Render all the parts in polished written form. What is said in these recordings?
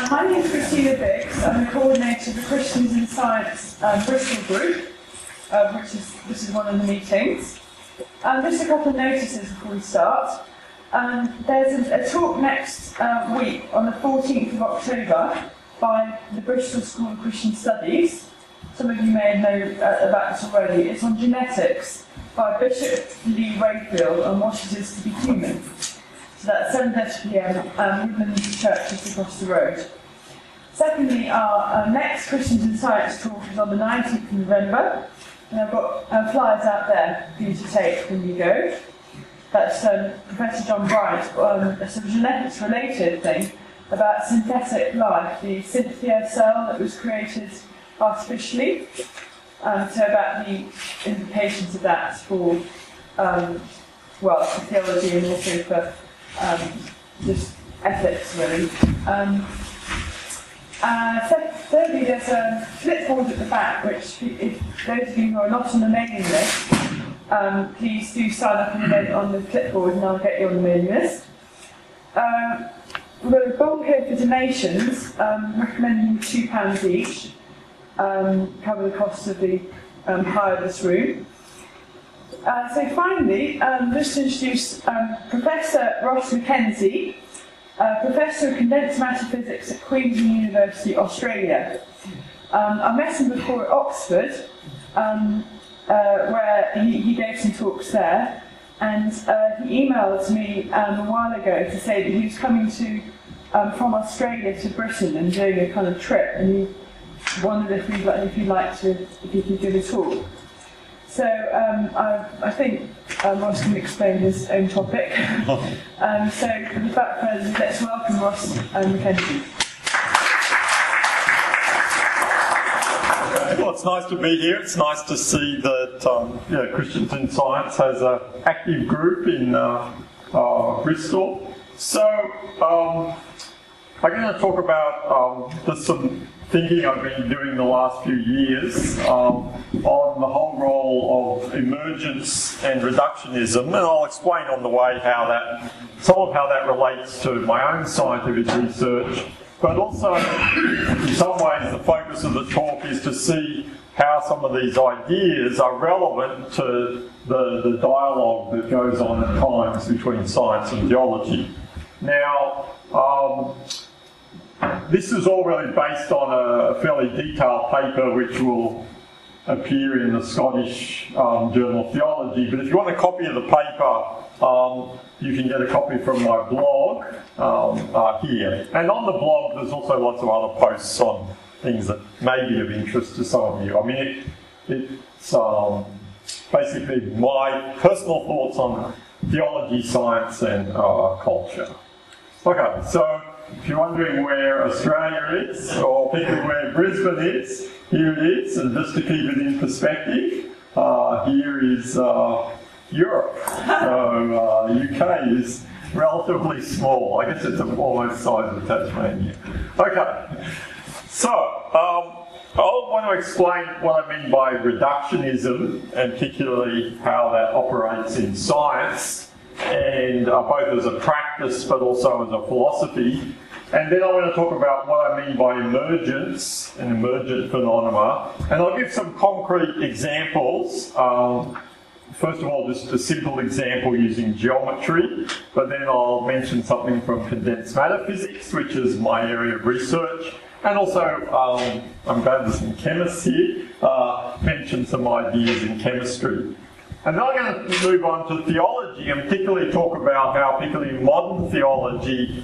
My name is Christina Biggs. I'm the coordinator of the Christians in Science Bristol group, this is one of the meetings. Just a couple of notices before we start. There's a talk next week on the 14th of October by the Bristol School of Christian Studies. Some of you may know about this already. It's on genetics by Bishop Lee Rayfield on what it is to be human. So that's 7:30 p.m. Women's Church just across the road. Secondly, our next Christians in Science talk is on the 19th of November. And I've got flyers out there for you to take when you go. That's Professor John Bright, a sort of genetics-related thing about synthetic life, the Synthia cell that was created artificially. So about the implications of that for, for theology and also for just ethics, really. Thirdly, there's a flipboard at the back, which, if those of you who are not on the mailing list, please do sign up on the clipboard and I'll get you on the mailing list. We've got a bowl here for donations, recommending £2 each, cover the cost of the hire of this room. So finally, just to introduce Professor Ross Mackenzie, Professor of Condensed Matter Physics at Queen's University, Australia. I met him before at Oxford, where he gave some talks there, and he emailed me a while ago to say that he was coming from Australia to Britain and doing a kind of trip, and he wondered if he could give a talk. So I think Ross can explain his own topic. So without further ado, let's welcome Ross Mackenzie. Well, it's nice to be here. It's nice to see that Christians in Science has an active group in Bristol. So I'm going to talk about some thinking I've been doing the last few years on the whole role of emergence and reductionism, and I'll explain on the way some of how that relates to my own scientific research, but also in some ways the focus of the talk is to see how some of these ideas are relevant to the dialogue that goes on at times between science and theology. Now, this is all really based on a fairly detailed paper which will appear in the Scottish Journal of Theology, but if you want a copy of the paper, you can get a copy from my blog here. And on the blog there's also lots of other posts on things that may be of interest to some of you. I mean, it's basically my personal thoughts on theology, science and culture. Okay, so if you're wondering where Australia is, or particularly where Brisbane is, here it is, and just to keep it in perspective, here is Europe. So UK is relatively small. I guess it's almost the size of Tasmania. Okay, so I want to explain what I mean by reductionism, and particularly how that operates in science, and both as a practice but also as a philosophy. And then I want to talk about what I mean by emergence and emergent phenomena, and I'll give some concrete examples. First of all, just a simple example using geometry, but then I'll mention something from condensed matter physics, which is my area of research, and also, I'm glad there's some chemists here, mention some ideas in chemistry. And then I'm going to move on to theology and particularly talk about how, particularly in modern theology,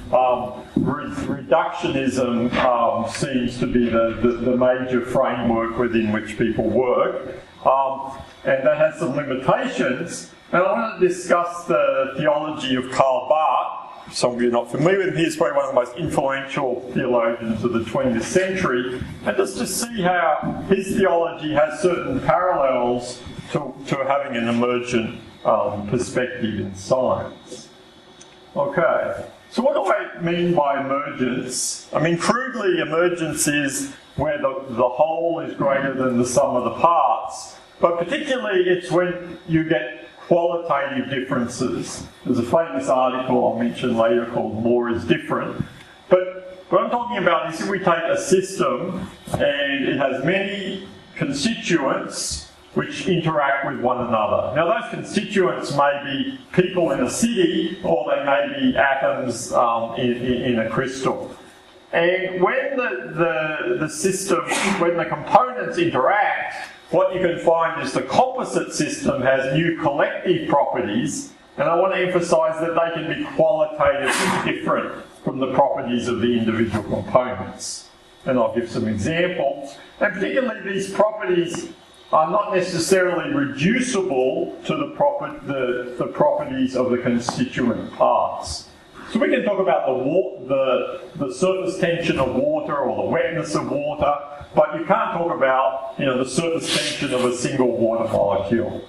reductionism seems to be the major framework within which people work. And that has some limitations. And I want to discuss the theology of Karl Barth. Some of you are not familiar with him. He's probably one of the most influential theologians of the 20th century. And just to see how his theology has certain parallels to having an emergent perspective in science. Okay, so what do I mean by emergence? I mean, crudely, emergence is where the whole is greater than the sum of the parts, but particularly it's when you get qualitative differences. There's a famous article I'll mention later called More is Different, but What I'm talking about is if we take a system and it has many constituents which interact with one another. Now those constituents may be people in a city or they may be atoms in a crystal. And when the system, when the components interact, what you can find is the composite system has new collective properties, and I want to emphasise that they can be qualitatively different from the properties of the individual components. And I'll give some examples. And particularly these properties are not necessarily reducible to the properties of the constituent parts. So we can talk about the surface tension of water or the wetness of water, but you can't talk about the surface tension of a single water molecule.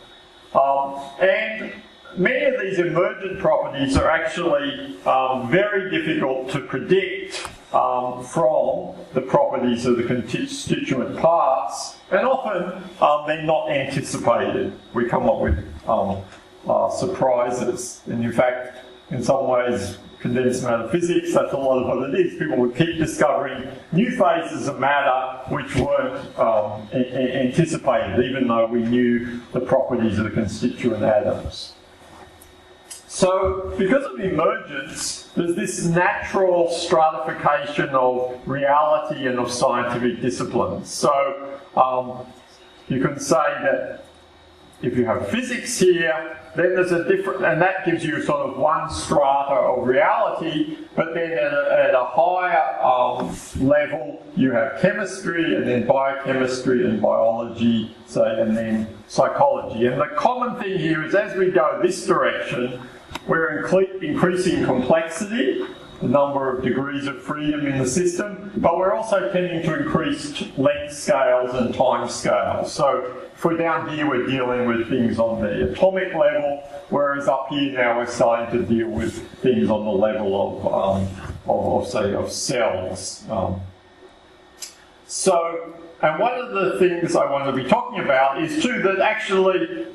And many of these emergent properties are actually very difficult to predict from the properties of the constituent parts, and often they're not anticipated. We come up with surprises, and in fact, in some ways, condensed matter physics, that's a lot of what it is. People would keep discovering new phases of matter which weren't anticipated, even though we knew the properties of the constituent atoms. So, because of emergence, there's this natural stratification of reality and of scientific disciplines. So, you can say that if you have physics here, then there's a different, and that gives you sort of one strata of reality, but then at a higher level, you have chemistry, and then biochemistry and biology, say, and then psychology. And the common thing here is as we go this direction, we're increasing complexity, the number of degrees of freedom in the system, but we're also tending to increase length scales and time scales. So if we're down here, we're dealing with things on the atomic level, whereas up here now we're starting to deal with things on the level of cells. And one of the things I want to be talking about is too that actually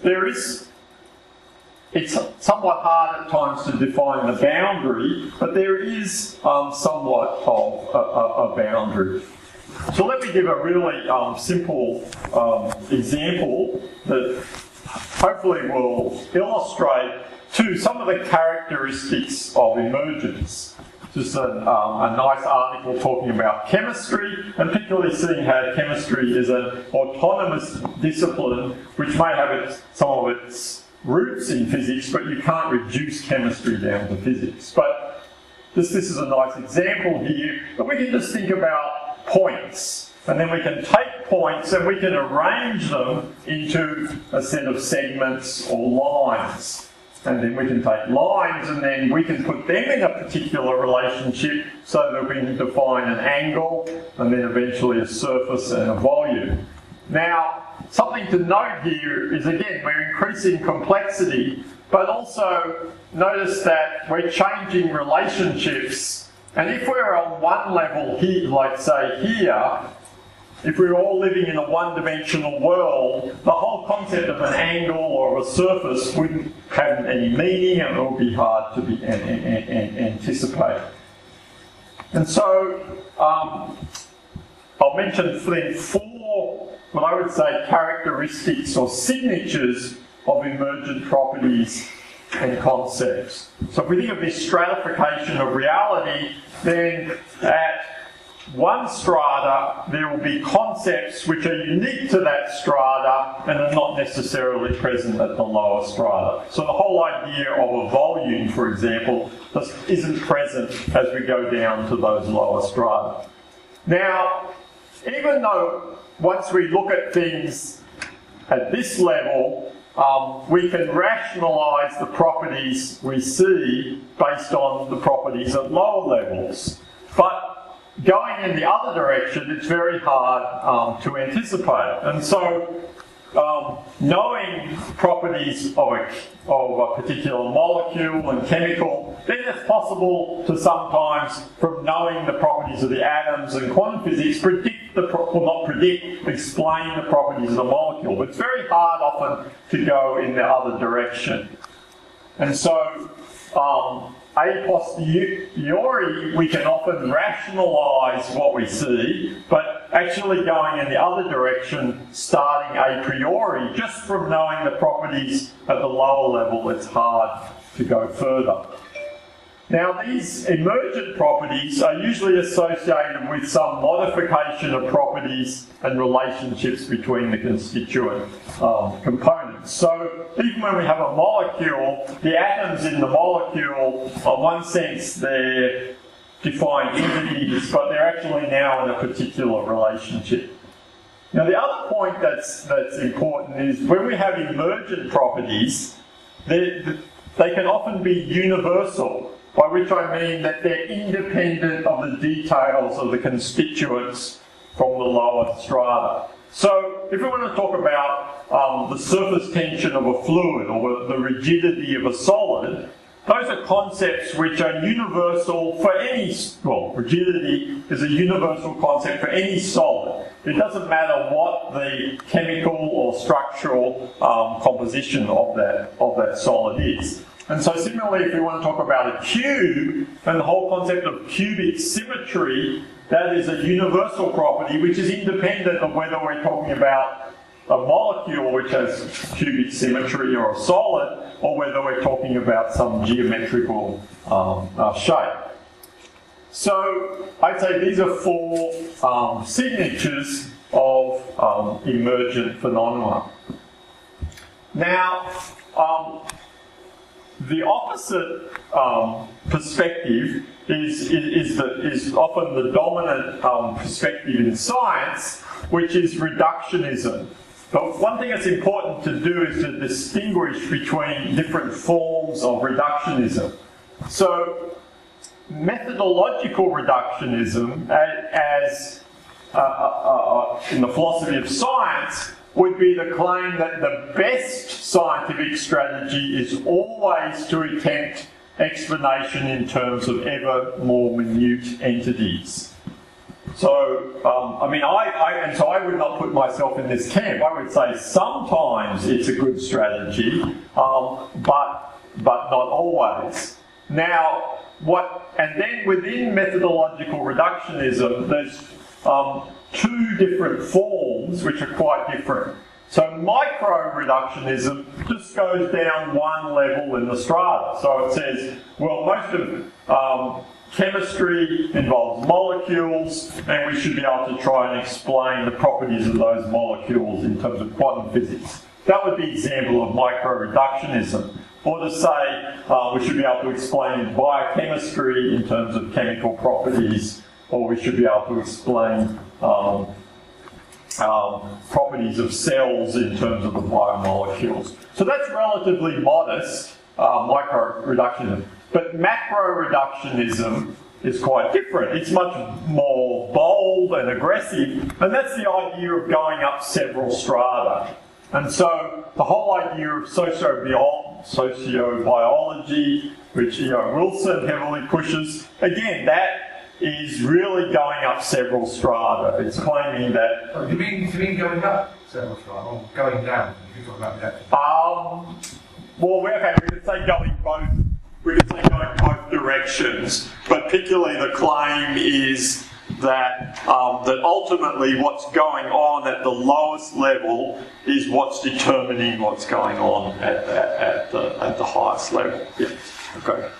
it's somewhat hard at times to define the boundary, but there is somewhat of a boundary. So let me give a really simple example that hopefully will illustrate some of the characteristics of emergence. Just a nice article talking about chemistry, and particularly seeing how chemistry is an autonomous discipline which may have some of its roots in physics, but you can't reduce chemistry down to physics. But this is a nice example here, but we can just think about points, and then we can take points and we can arrange them into a set of segments or lines. And then we can take lines and then we can put them in a particular relationship so that we can define an angle and then eventually a surface and a volume. Now, something to note here is, again, we're increasing complexity, but also notice that we're changing relationships. And if we're on one level here, like say here, if we're all living in a one-dimensional world, the whole concept of an angle or a surface wouldn't have any meaning, and it would be hard to be anticipate. And so, I'll mention then 4, what I would say, characteristics or signatures of emergent properties and concepts. So if we think of this stratification of reality, then at one strata there will be concepts which are unique to that strata and are not necessarily present at the lower strata. So the whole idea of a volume, for example, just isn't present as we go down to those lower strata. Now, even though once we look at things at this level, we can rationalise the properties we see based on the properties at lower levels. But going in the other direction, it's very hard to anticipate. And so knowing properties of a particular molecule and chemical, then it's possible to sometimes, from knowing the properties of the atoms and quantum physics, explain the properties of the molecule. But it's very hard often to go in the other direction. And so a posteriori, we can often rationalise what we see, but actually going in the other direction, starting a priori, just from knowing the properties at the lower level, it's hard to go further. Now, these emergent properties are usually associated with some modification of properties and relationships between the constituent components. So, even when we have a molecule, the atoms in the molecule, in one sense, they're defined entities, but they're actually now in a particular relationship. Now, the other point that's important is when we have emergent properties, they can often be universal. By which I mean that they're independent of the details of the constituents from the lower strata. So, if we want to talk about the surface tension of a fluid or the rigidity of a solid, those are concepts which are universal for any, well, rigidity is a universal concept for any solid. It doesn't matter what the chemical or structural composition of that solid is. And so similarly, if we want to talk about a cube, and the whole concept of cubic symmetry, that is a universal property which is independent of whether we're talking about a molecule which has cubic symmetry or a solid, or whether we're talking about some geometrical shape. So I'd say these are four signatures of emergent phenomena. Now, the opposite perspective is often the dominant perspective in science, which is reductionism. But one thing that's important to do is to distinguish between different forms of reductionism. So, methodological reductionism, as in the philosophy of science, would be the claim that the best scientific strategy is always to attempt explanation in terms of ever more minute entities. So, I would not put myself in this camp. I would say sometimes it's a good strategy, but not always. Now, and then within methodological reductionism, there's two different forms which are quite different. So micro-reductionism just goes down one level in the strata. So it says, well, most of chemistry involves molecules, and we should be able to try and explain the properties of those molecules in terms of quantum physics. That would be an example of micro-reductionism. Or to say we should be able to explain biochemistry in terms of chemical properties, or we should be able to explain properties of cells in terms of the biomolecules. So that's relatively modest, micro-reductionism. But macro-reductionism is quite different. It's much more bold and aggressive, and that's the idea of going up several strata. And so the whole idea of sociobiology, which Wilson heavily pushes, again, that is really going up several strata. It's claiming that... Do you mean going up several strata or going down? If you're talking about well, we could say going both. We could say going both directions, but particularly the claim is that that ultimately what's going on at the lowest level is what's determining what's going on at the highest level. Yeah. Okay.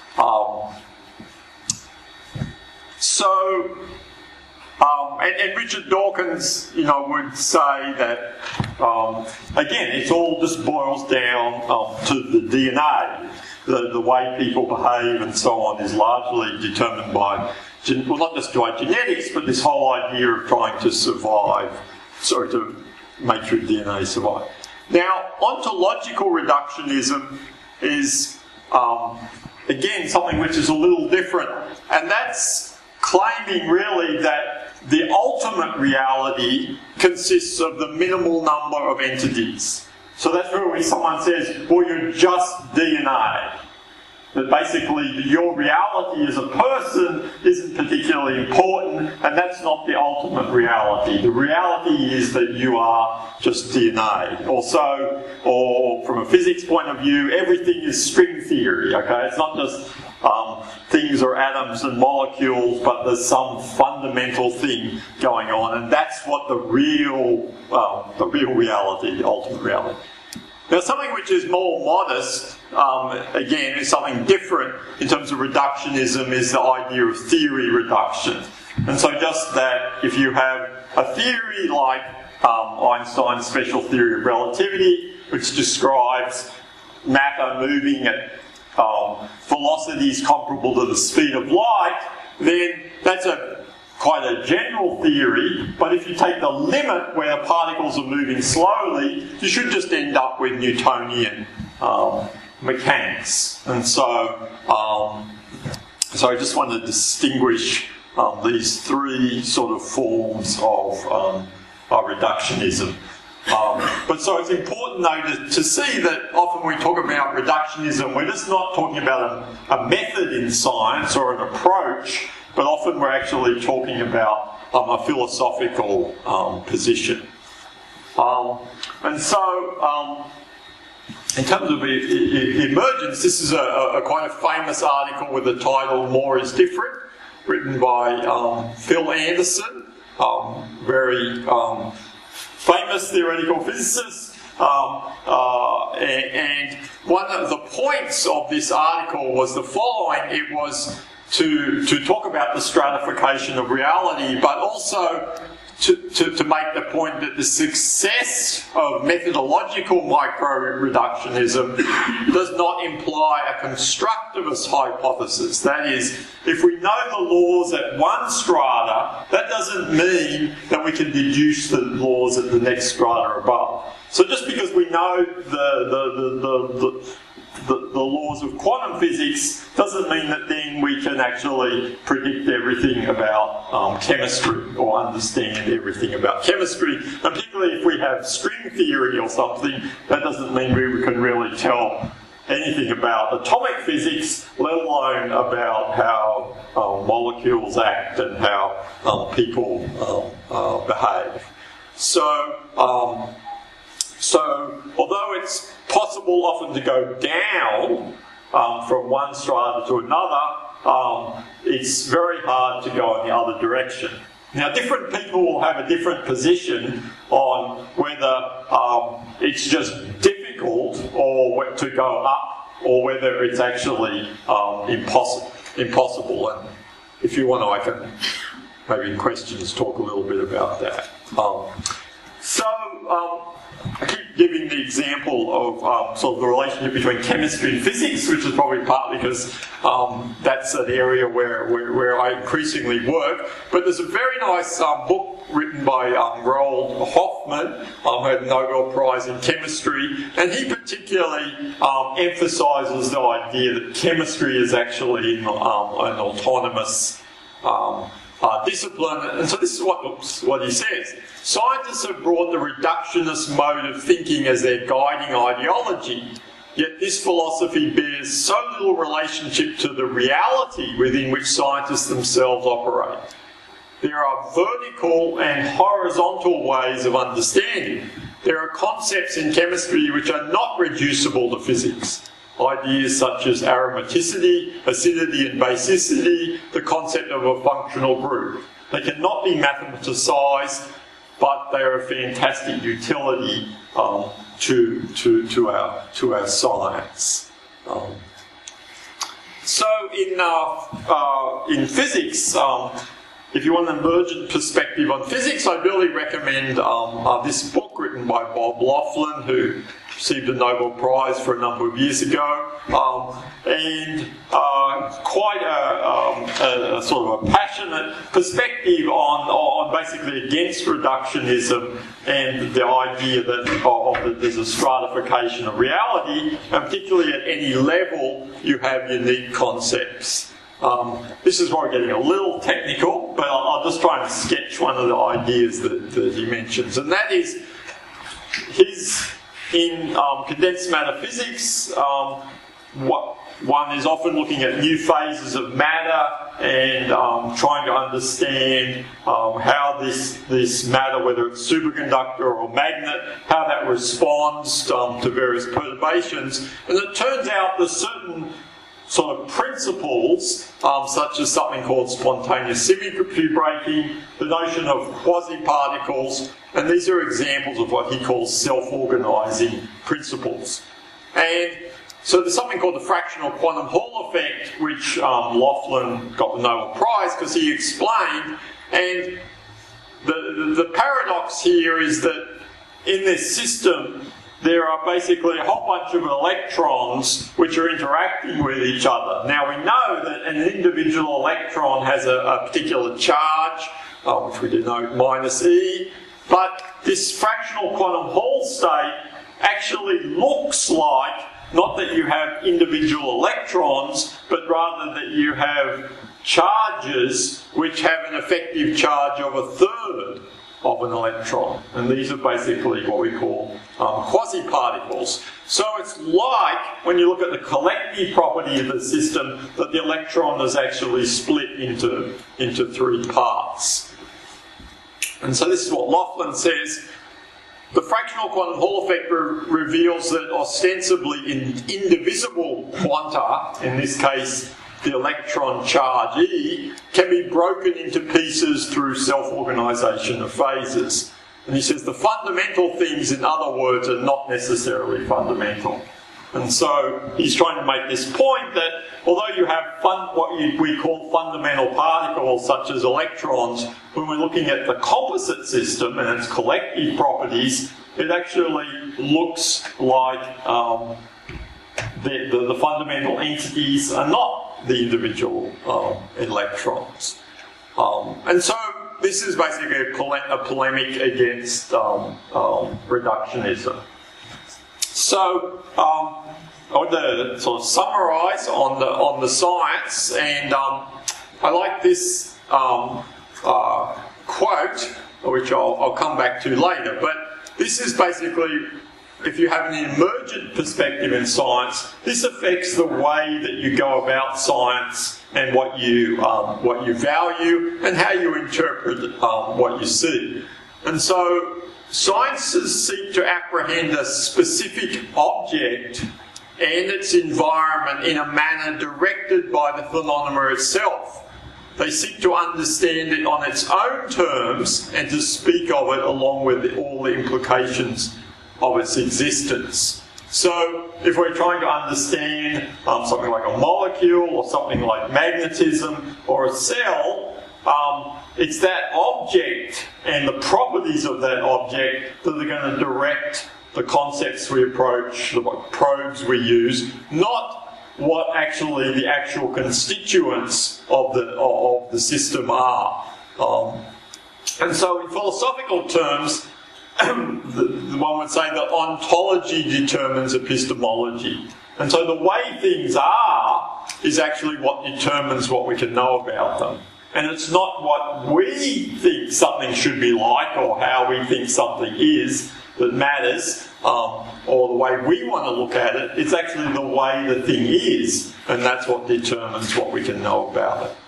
And Richard Dawkins, would say that again, it all just boils down to the DNA. The way people behave and so on is largely determined by, well, not just by genetics, but this whole idea of trying to to make your DNA survive. Now, ontological reductionism is, again, something which is a little different, and that's claiming really that the ultimate reality consists of the minimal number of entities. So that's where someone says, well, you're just DNA. That basically your reality as a person isn't particularly important, and that's not the ultimate reality. The reality is that you are just DNA. Also, or from a physics point of view, everything is string theory, okay? It's not just things are atoms and molecules, but there's some fundamental thing going on, and that's what the real reality, the ultimate reality. Now, something which is more modest, again, is something different in terms of reductionism, is the idea of theory reduction. And so just that if you have a theory like Einstein's special theory of relativity, which describes matter moving at velocities comparable to the speed of light, then that's quite a general theory, but if you take the limit where the particles are moving slowly, you should just end up with Newtonian mechanics. And so I just want to distinguish these three sort of forms of reductionism. But so it's important though to see that often we talk about reductionism, we're just not talking about a method in science or an approach, but often we're actually talking about a philosophical position. And so in terms of emergence, this is a quite a famous article with the title "More is Different," written by Phil Anderson, very famous theoretical physicist, and one of the points of this article was the following. It was to talk about the stratification of reality, but also to make the point that the success of methodological micro-reductionism does not imply a constructivist hypothesis. That is, if we know the laws at one strata, that doesn't mean that we can deduce the laws at the next strata above. So just because we know the laws of quantum physics doesn't mean that then we can actually predict everything about chemistry or understand everything about chemistry. And particularly if we have string theory or something, that doesn't mean we can really tell anything about atomic physics, let alone about how molecules act and how people behave. So although it's possible often to go down from one strata to another, it's very hard to go in the other direction. Now, different people will have a different position on whether it's just difficult or to go up, or whether it's actually impossible. And if you want, I can maybe in questions talk a little bit about that. I keep giving the example of sort of the relationship between chemistry and physics, which is probably partly because that's an area where I increasingly work. But there's a very nice book written by Roald Hoffmann, who had the Nobel Prize in Chemistry, and he particularly emphasises the idea that chemistry is actually an autonomous discipline. And so this is what he says. Scientists have brought the reductionist mode of thinking as their guiding ideology, yet this philosophy bears so little relationship to the reality within which scientists themselves operate. There are vertical and horizontal ways of understanding. There are concepts in chemistry which are not reducible to physics. Ideas such as aromaticity, acidity and basicity, the concept of a functional group. They cannot be mathematicized, but they are a fantastic utility to our science. So in physics, if you want an emergent perspective on physics, I really recommend this book written by Bob Laughlin, who received a Nobel Prize for a number of years ago, and quite a sort of a passionate perspective on basically against reductionism and the idea that there's a stratification of reality, and particularly at any level you have unique concepts. This is where we're getting a little technical, but I'll just try and sketch one of the ideas that he mentions, and that is in condensed matter physics, one is often looking at new phases of matter and trying to understand how this matter, whether it's superconductor or magnet, how that responds to various perturbations. And it turns out there's certain sort of principles, such as something called spontaneous symmetry breaking, the notion of quasi-particles, and these are examples of what he calls self-organising principles. And so there's something called the fractional quantum Hall effect, which Laughlin got the Nobel Prize because he explained. And the paradox here is that in this system, there are basically a whole bunch of electrons which are interacting with each other. Now we know that an individual electron has a particular charge, which we denote minus E, but this fractional quantum Hall state actually looks like not that you have individual electrons, but rather that you have charges which have an effective charge of a third of an electron. And these are basically what we call quasi-particles. So it's like, when you look at the collective property of the system, that the electron is actually split into three parts. And so this is what Laughlin says. The fractional quantum Hall effect reveals that ostensibly indivisible quanta, in this case the electron charge E, can be broken into pieces through self-organisation of phases. And he says the fundamental things, in other words, are not necessarily fundamental. And so he's trying to make this point that although you have what we call fundamental particles such as electrons, when we're looking at the composite system and its collective properties, it actually looks like the fundamental entities are not the individual electrons. And so this is basically a polemic against reductionism. So I want to sort of summarise on the science, and I like this quote, which I'll come back to later. But this is basically, if you have an emergent perspective in science, this affects the way that you go about science and what you value and how you interpret what you see. And so sciences seek to apprehend a specific object and its environment in a manner directed by the phenomenon itself. They seek to understand it on its own terms and to speak of it along with all the implications of its existence. So if we're trying to understand something like a molecule or something like magnetism or a cell, it's that object and the properties of that object that are going to direct the concepts we approach, the probes we use, not what actually the actual constituents of the system are. And so in philosophical terms, one would say that ontology determines epistemology. And so the way things are is actually what determines what we can know about them. And it's not what we think something should be like or how we think something is that matters, or the way we want to look at it. It's actually the way the thing is, and that's what determines what we can know about it.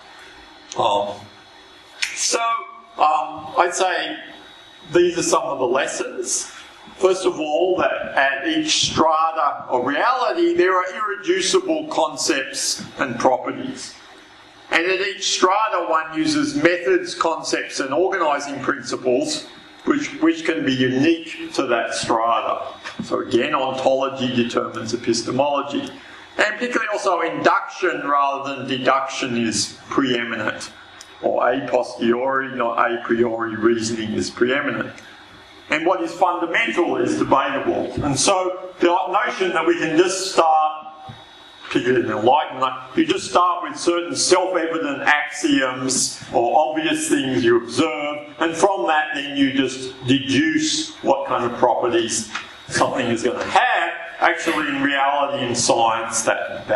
I'd say these are some of the lessons. First of all, that at each strata of reality there are irreducible concepts and properties. And at each strata one uses methods, concepts and organising principles which can be unique to that strata. So again, ontology determines epistemology. And particularly also induction rather than deduction is preeminent. Or a posteriori, not a priori reasoning is preeminent. And what is fundamental is debatable. And so the notion that we can just start, particularly in Enlightenment, you just start with certain self-evident axioms or obvious things you observe, and from that then you just deduce what kind of properties something is going to have. Actually, in reality, in science, that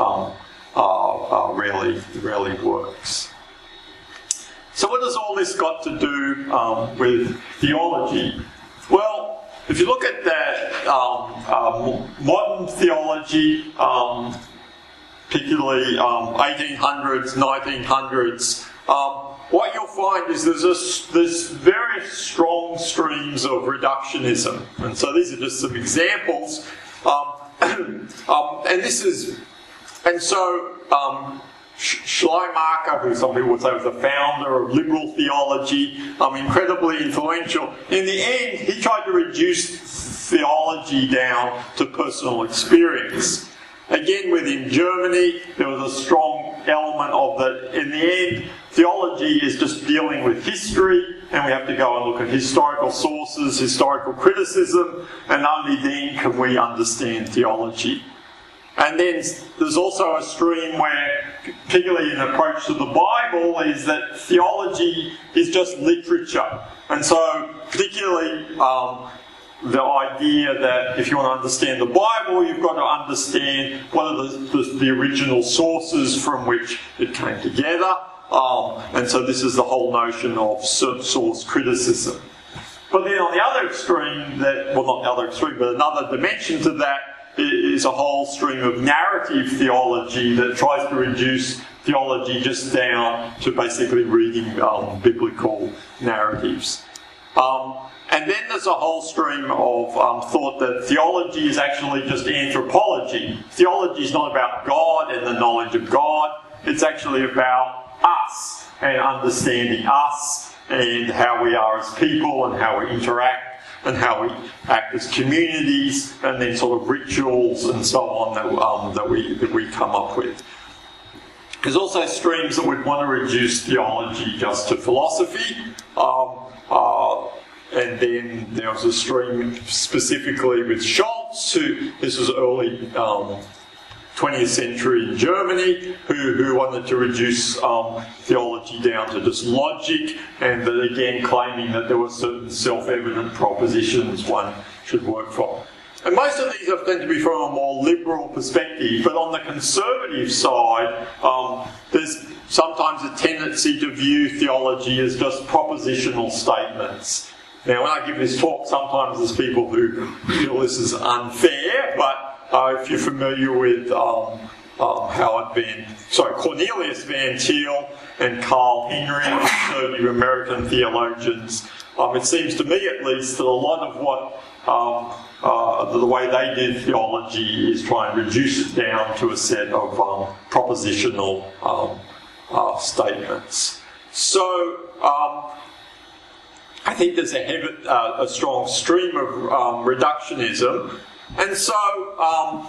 rarely works. So what has all this got to do with theology? Well, if you look at that modern theology, particularly 1800s, 1900s, what you'll find is there's very strong streams of reductionism. And so these are just some examples. And this is And so Schleiermacher, who some people would say was the founder of liberal theology, incredibly influential. In the end, he tried to reduce theology down to personal experience. Again, within Germany, there was a strong element of that. In the end, theology is just dealing with history, and we have to go and look at historical sources, historical criticism, and only then can we understand theology. And then there's also a stream where, particularly an approach to the Bible, is that theology is just literature. And so, particularly, the idea that if you want to understand the Bible, you've got to understand what are the original sources from which it came together. And so this is the whole notion of source criticism. But then on the other extreme, not the other extreme, but another dimension to that is a whole stream of narrative theology that tries to reduce theology just down to basically reading biblical narratives. And then there's a whole stream of thought that theology is actually just anthropology. Theology is not about God and the knowledge of God. It's actually about us and understanding us and how we are as people and how we interact and how we act as communities, and then sort of rituals and so on that we come up with. There's also streams that would want to reduce theology just to philosophy. And then there was a stream specifically with Scholz, this was early 20th century in Germany, who wanted to reduce theology down to just logic, and that again claiming that there were certain self-evident propositions one should work from. And most of these tend to be from a more liberal perspective, but on the conservative side, there's sometimes a tendency to view theology as just propositional statements. Now, when I give this talk, sometimes there's people who feel this is unfair, but if you're familiar with Cornelius Van Til and Carl Henry, conservative American theologians, it seems to me at least that a lot of what the way they did theology is try and reduce it down to a set of propositional statements. So I think there's a strong stream of reductionism, and so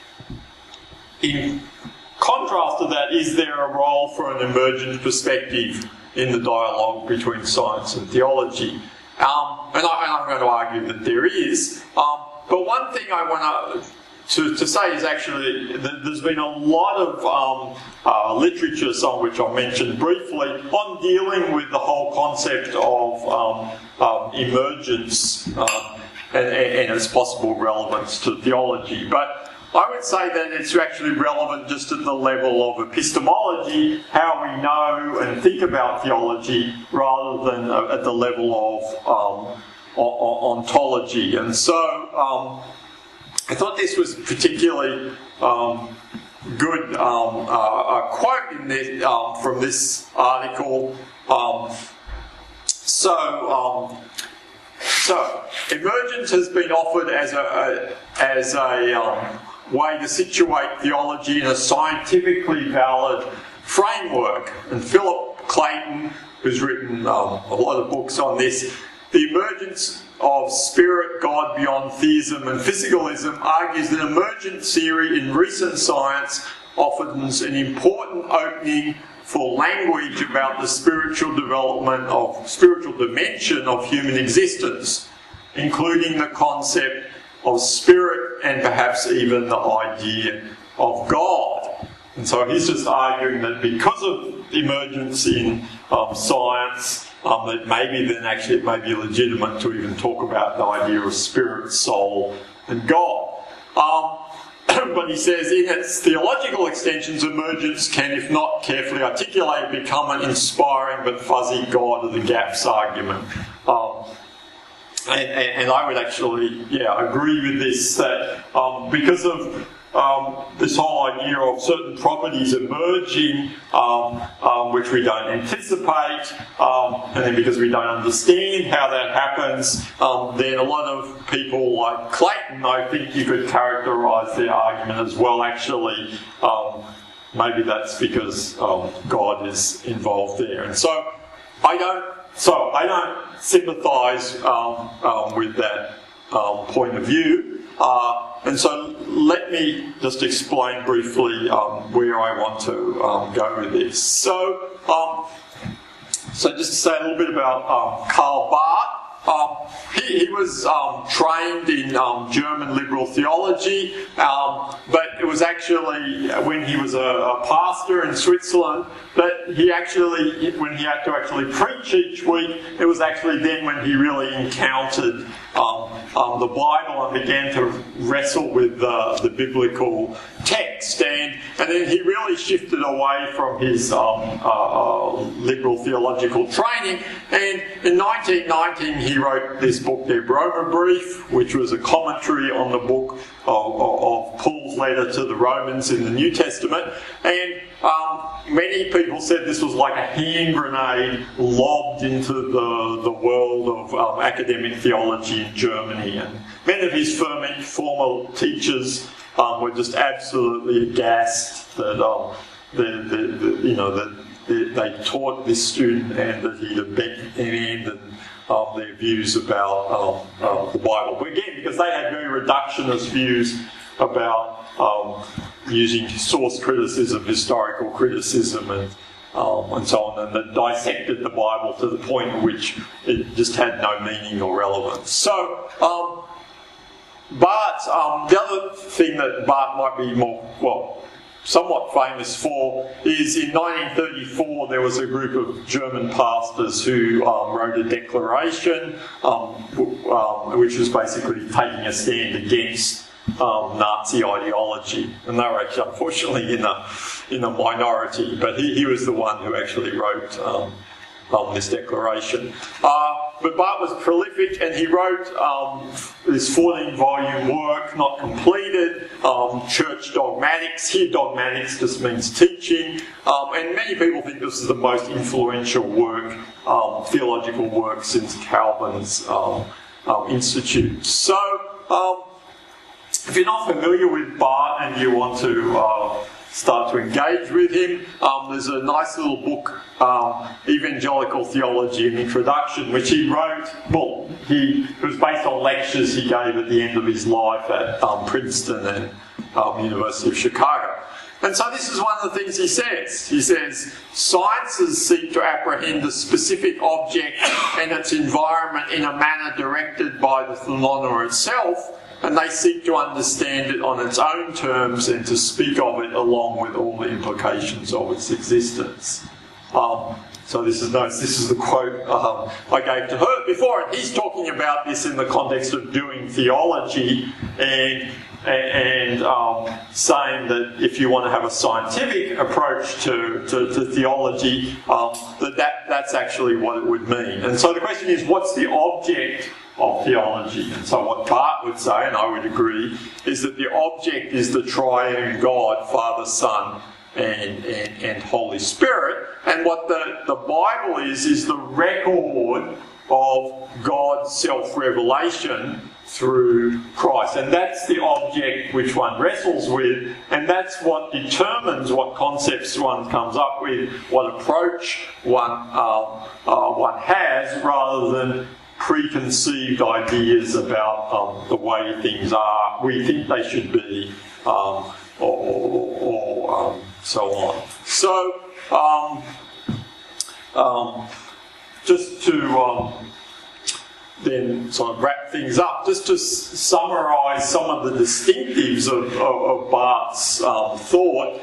in contrast to that, is there a role for an emergent perspective in the dialogue between science and theology? And I'm going to argue that there is. But one thing I want to say is actually that there's been a lot of literature, some of which I'll mention briefly, on dealing with the whole concept of emergence and its possible relevance to theology. But I would say that it's actually relevant just at the level of epistemology, how we know and think about theology, rather than at the level of ontology. And so I thought this was particularly good a quote in this, from this article. So emergence has been offered as a way to situate theology in a scientifically valid framework. And Philip Clayton, who's written a lot of books on this, the emergence of spirit, God beyond theism and physicalism, argues that emergent theory in recent science offers an important opening for language about the spiritual dimension of human existence, including the concept of spirit and perhaps even the idea of God. And so he's just arguing that because of emergence in science, that maybe then actually it may be legitimate to even talk about the idea of spirit, soul, and God. But he says in its theological extensions, emergence can, if not carefully articulated, become an inspiring but fuzzy God of the gaps argument. And I would actually, agree with this, that because of this whole idea of certain properties emerging, which we don't anticipate, and then because we don't understand how that happens, then a lot of people like Clayton, I think you could characterise their argument as well, actually, maybe that's because God is involved there. And so I don't sympathise with that point of view. And so let me just explain briefly where I want to go with this. So just to say a little bit about Karl Barth. He was trained in German liberal theology, but it was actually when he was a pastor in Switzerland that he actually, when he had to actually preach each week, it was actually then when he really encountered the Bible and began to wrestle with the biblical text, and then he really shifted away from his liberal theological training, and in 1919 he wrote this book, Der Römerbrief, which was a commentary on the book of Paul's letter to the Romans in the New Testament, and many people said this was like a hand grenade lobbed into the world of academic theology in Germany, and many of his former teachers were just absolutely aghast that they taught this student and that he'd abandoned their views about the Bible. But again, because they had very reductionist views about using source criticism, historical criticism, and so on, and that dissected the Bible to the point at which it just had no meaning or relevance. So, Barth, the other thing that Barth might be somewhat famous for is in 1934 there was a group of German pastors who wrote a declaration which was basically taking a stand against Nazi ideology, and they were actually unfortunately in a minority, but he was the one who actually wrote this declaration. But Barth was prolific, and he wrote this 14-volume work, not completed, Church Dogmatics. Here, dogmatics just means teaching, and many people think this is the most influential work, theological work since Calvin's Institute. So, if you're not familiar with Barth and you want to start to engage with him, there's a nice little book, Evangelical Theology, an Introduction, which he wrote. Well, it was based on lectures he gave at the end of his life at Princeton and University of Chicago. And so this is one of the things he says. He says, sciences seek to apprehend the specific object and its environment in a manner directed by the phenomena itself, and they seek to understand it on its own terms and to speak of it along with all the implications of its existence. So this is the quote I gave to Hurt before, and he's talking about this in the context of doing theology and saying that if you want to have a scientific approach to theology, that's actually what it would mean. And so the question is, what's the object of theology? And so what Barth would say, and I would agree, is that the object is the triune God, Father, Son, and Holy Spirit. And what the Bible is the record of God's self-revelation through Christ. And that's the object which one wrestles with, and that's what determines what concepts one comes up with, what approach one has, rather than preconceived ideas about the way things are, we think they should be, or so on. So, just to then sort of wrap things up, just to summarise some of the distinctives of Barth's thought,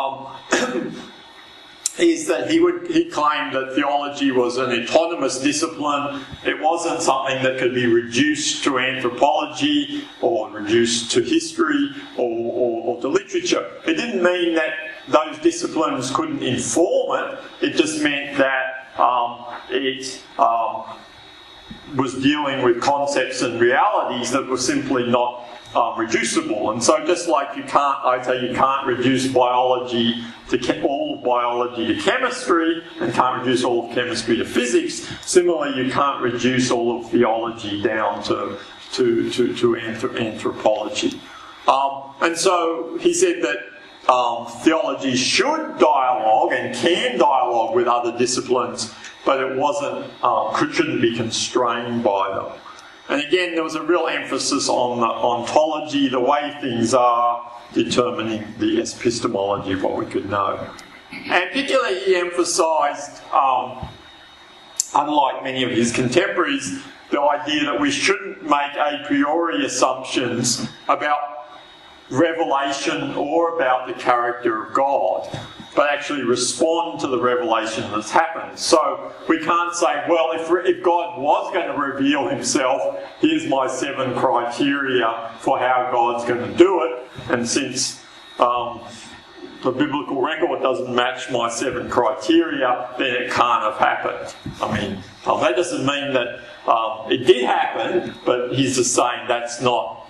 is that he claimed that theology was an autonomous discipline. It wasn't something that could be reduced to anthropology or reduced to history or to literature. It didn't mean that those disciplines couldn't inform it. It just meant that it was dealing with concepts and realities that were simply not reducible. And so just like you can't reduce biology to all of biology to chemistry, and can't reduce all of chemistry to physics, similarly you can't reduce all of theology down to anthropology. And so he said that theology should dialogue and can dialogue with other disciplines, but it shouldn't be constrained by them. And again, there was a real emphasis on the ontology, the way things are, determining the epistemology of what we could know. And particularly he emphasised, unlike many of his contemporaries, the idea that we shouldn't make a priori assumptions about revelation or about the character of God, but actually respond to the revelation that's happened. So we can't say, well, if God was going to reveal himself, here's my 7 criteria for how God's going to do it, and since the biblical record doesn't match my 7 criteria, then it can't have happened. I mean, that doesn't mean that it did happen, but he's just saying that's not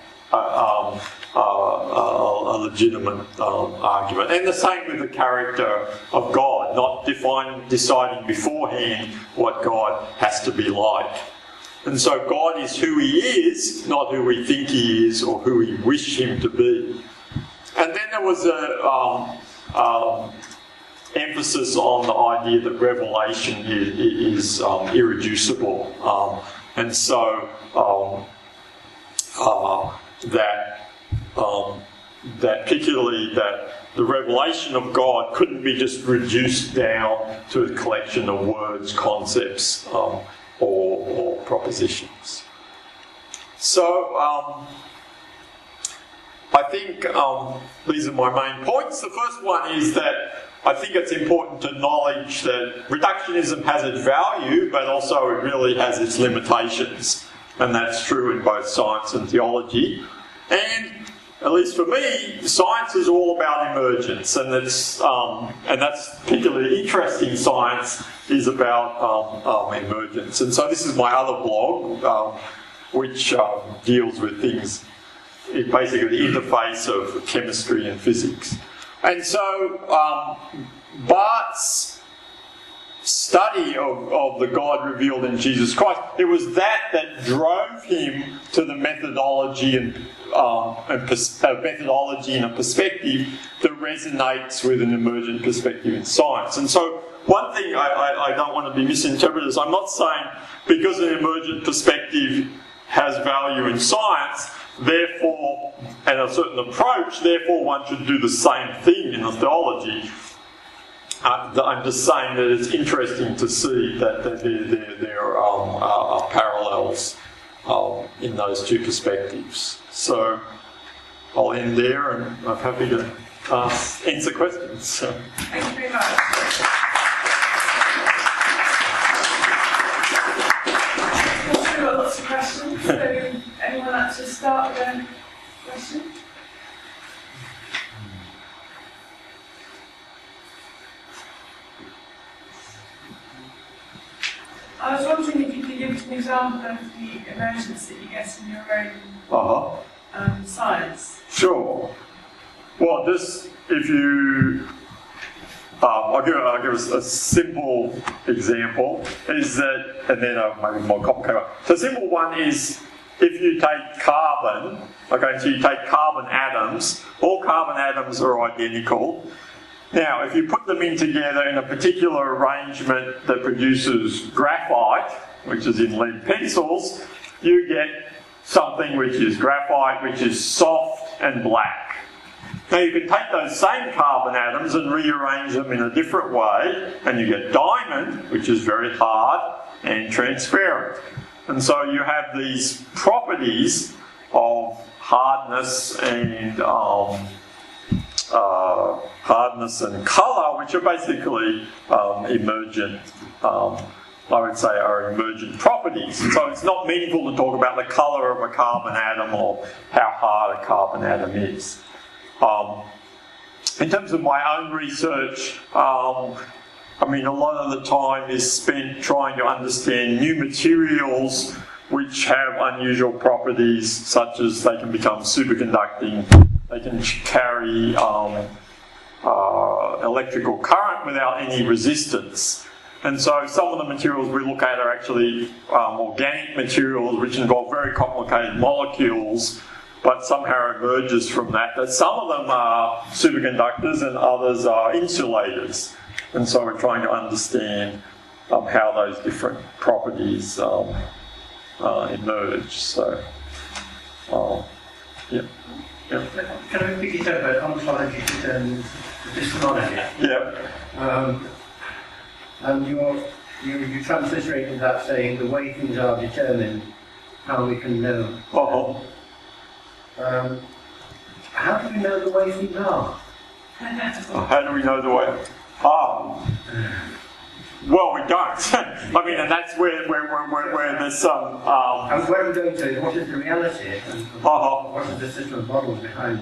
a legitimate argument. And the same with the character of God, not deciding beforehand what God has to be like. And so God is who he is, not who we think he is or who we wish him to be. And then there was a emphasis on the idea that revelation is irreducible. And so that particularly that the revelation of God couldn't be just reduced down to a collection of words, concepts, or propositions. So I think these are my main points. The first one is that I think it's important to acknowledge that reductionism has its value, but also it really has its limitations. And that's true in both science and theology. And at least for me, science is all about emergence, and that's particularly interesting. Science is about emergence. And so this is my other blog, which deals with things, basically the interface of chemistry and physics. And so Barth's study of the God revealed in Jesus Christ, it was that drove him to the methodology and methodology and a perspective that resonates with an emergent perspective in science. And so one thing I don't want to be misinterpreted is I'm not saying because an emergent perspective has value in science, therefore, and a certain approach, therefore one should do the same thing in the theology. I'm just saying that it's interesting to see that there are parallels in those two perspectives. So I'll end there, and I'm happy to answer questions. So. Thank you very much. We've got lots of questions. So anyone like to start with a question? I was wondering if you could give us an example of the emergence that you get in your own science. Sure. Well, just if you, I'll give a simple example. Is that, and then maybe more complicated. So, a simple one is if you take carbon. Okay, so you take carbon atoms. All carbon atoms are identical. Now, if you put them in together in a particular arrangement that produces graphite, which is in lead pencils, you get something which is graphite, which is soft and black. Now, you can take those same carbon atoms and rearrange them in a different way, and you get diamond, which is very hard and transparent. And so you have these properties of hardness and colour, which are basically emergent, I would say are emergent properties. And so it's not meaningful to talk about the colour of a carbon atom or how hard a carbon atom is. In terms of my own research, I mean, a lot of the time is spent trying to understand new materials which have unusual properties, such as they can become superconducting, they can carry electrical current without any resistance. And so some of the materials we look at are actually organic materials which involve very complicated molecules, but somehow emerges from that some of them are superconductors and others are insulators. And so we're trying to understand how those different properties emerge. So, yeah. Can I pick it up about ontology and epistemology? Yeah. And you transliterated that saying the way things are determined, how we can know. How do we know the way things are? How do we know the way? Well, we don't. I mean, and that's where there's some. And where I'm going to is what is the reality, and what are the system of models behind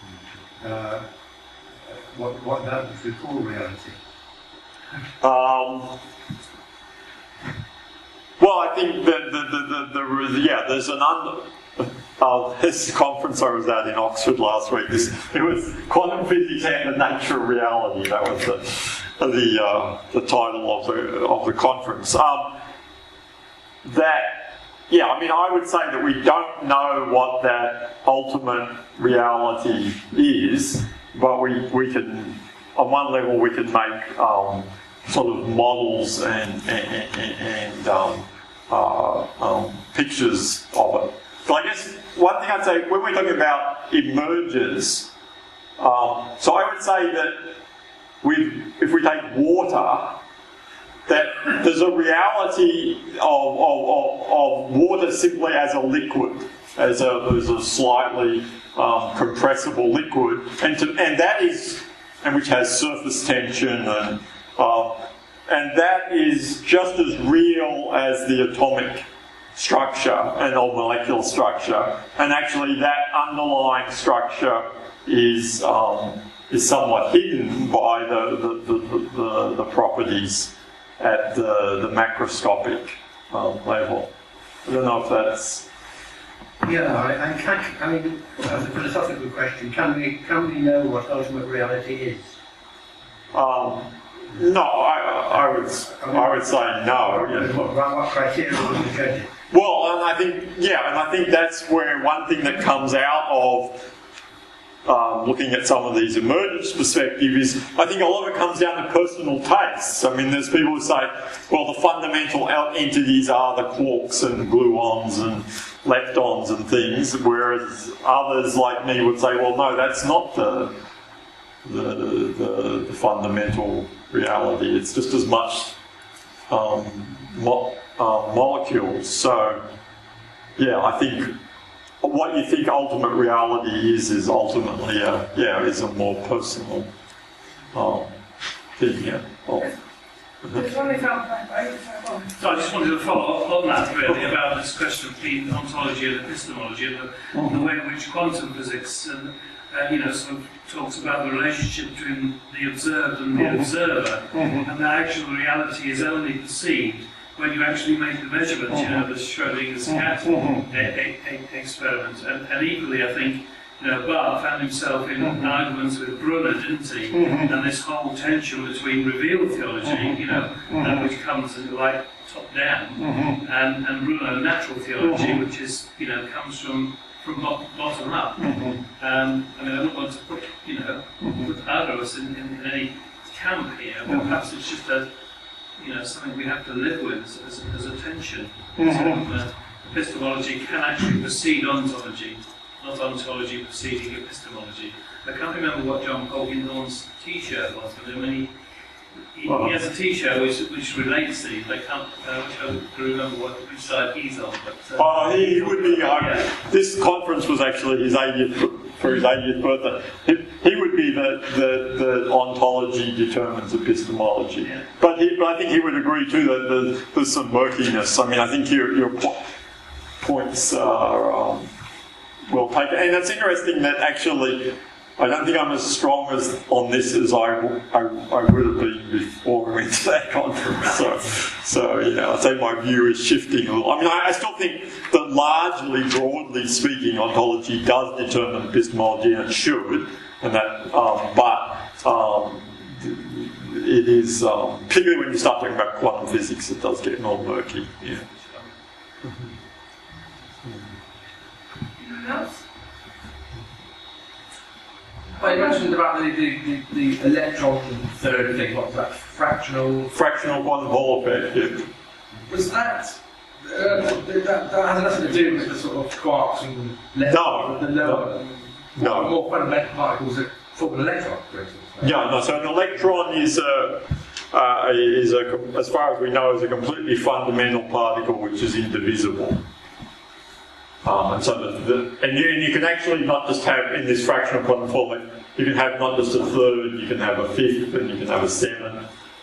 what that which we call reality? Well, I think that there's this conference I was at in Oxford last week. It was Quantum Physics and the Nature of Reality. That was the title of the conference. I would say that we don't know what that ultimate reality is, but we can, on one level, we can make sort of models and pictures of it. So I guess one thing I'd say, when we're talking about emergers, so I would say that if we take water, that there's a reality of water simply as a liquid, as a slightly compressible liquid, and which has surface tension, and that is just as real as the atomic structure and or molecular structure, and actually that underlying structure is somewhat hidden by the properties at the macroscopic level. I don't know if that's. Yeah, I mean, as a philosophical question, can we know what ultimate reality is? No, I would say no. What criteria would you judge it? Well, and I think that's where one thing that comes out of looking at some of these emergence perspectives is, I think a lot of it comes down to personal tastes. I mean, there's people who say, well, the fundamental entities are the quarks and gluons and leptons and things, whereas others like me would say, well, no, that's not the fundamental reality. It's just as much molecules. So, yeah, I think what you think ultimate reality is ultimately is a more personal thing. Yeah. So I just wanted to follow up on that really about this question between ontology and epistemology and the way in which quantum physics and sort of talks about the relationship between the observed and the observer, and that actual reality is only perceived when you actually make the measurements, the Schrodinger's cat experiment. And equally, I think, Barth found himself in arguments with Brunner, didn't he? And this whole tension between revealed theology, which comes like top down, and Brunner natural theology, which is, comes from bottom up. I mean, I don't want to put either of us in any camp here, but perhaps it's just something we have to live with as a tension. Epistemology can actually precede ontology, not ontology preceding epistemology. I can't remember what John Polkinghorne's T-shirt was, but he has a T-shirt which relates to these. I can't remember which side he's on. But, he would be. This conference was actually his 80th birthday. He would be the ontology determines epistemology. Yeah. But I think he would agree too that there's some murkiness. I mean, I think your points are well taken, and it's interesting that actually I don't think I'm as strong on this as I would have been before we went to that conference. So I'd say my view is shifting a little. I mean, I still think that largely, broadly speaking, ontology does determine epistemology, and it should, and that, it is, particularly when you start talking about quantum physics, it does get more murky. Yeah. Anyone else? Well, you mentioned about the electron third thing. What was that? Fractional quantum Hall effect. Yeah. Was that? That has nothing to do with the sort of quarks and the lower, more fundamental particles that form an electron, for instance. Yeah, no. So an electron is as far as we know, is a completely fundamental particle which is indivisible. And so and you can actually not just have in this fractional quantum form, you can have not just a third, you can have a fifth, and you can have a seventh.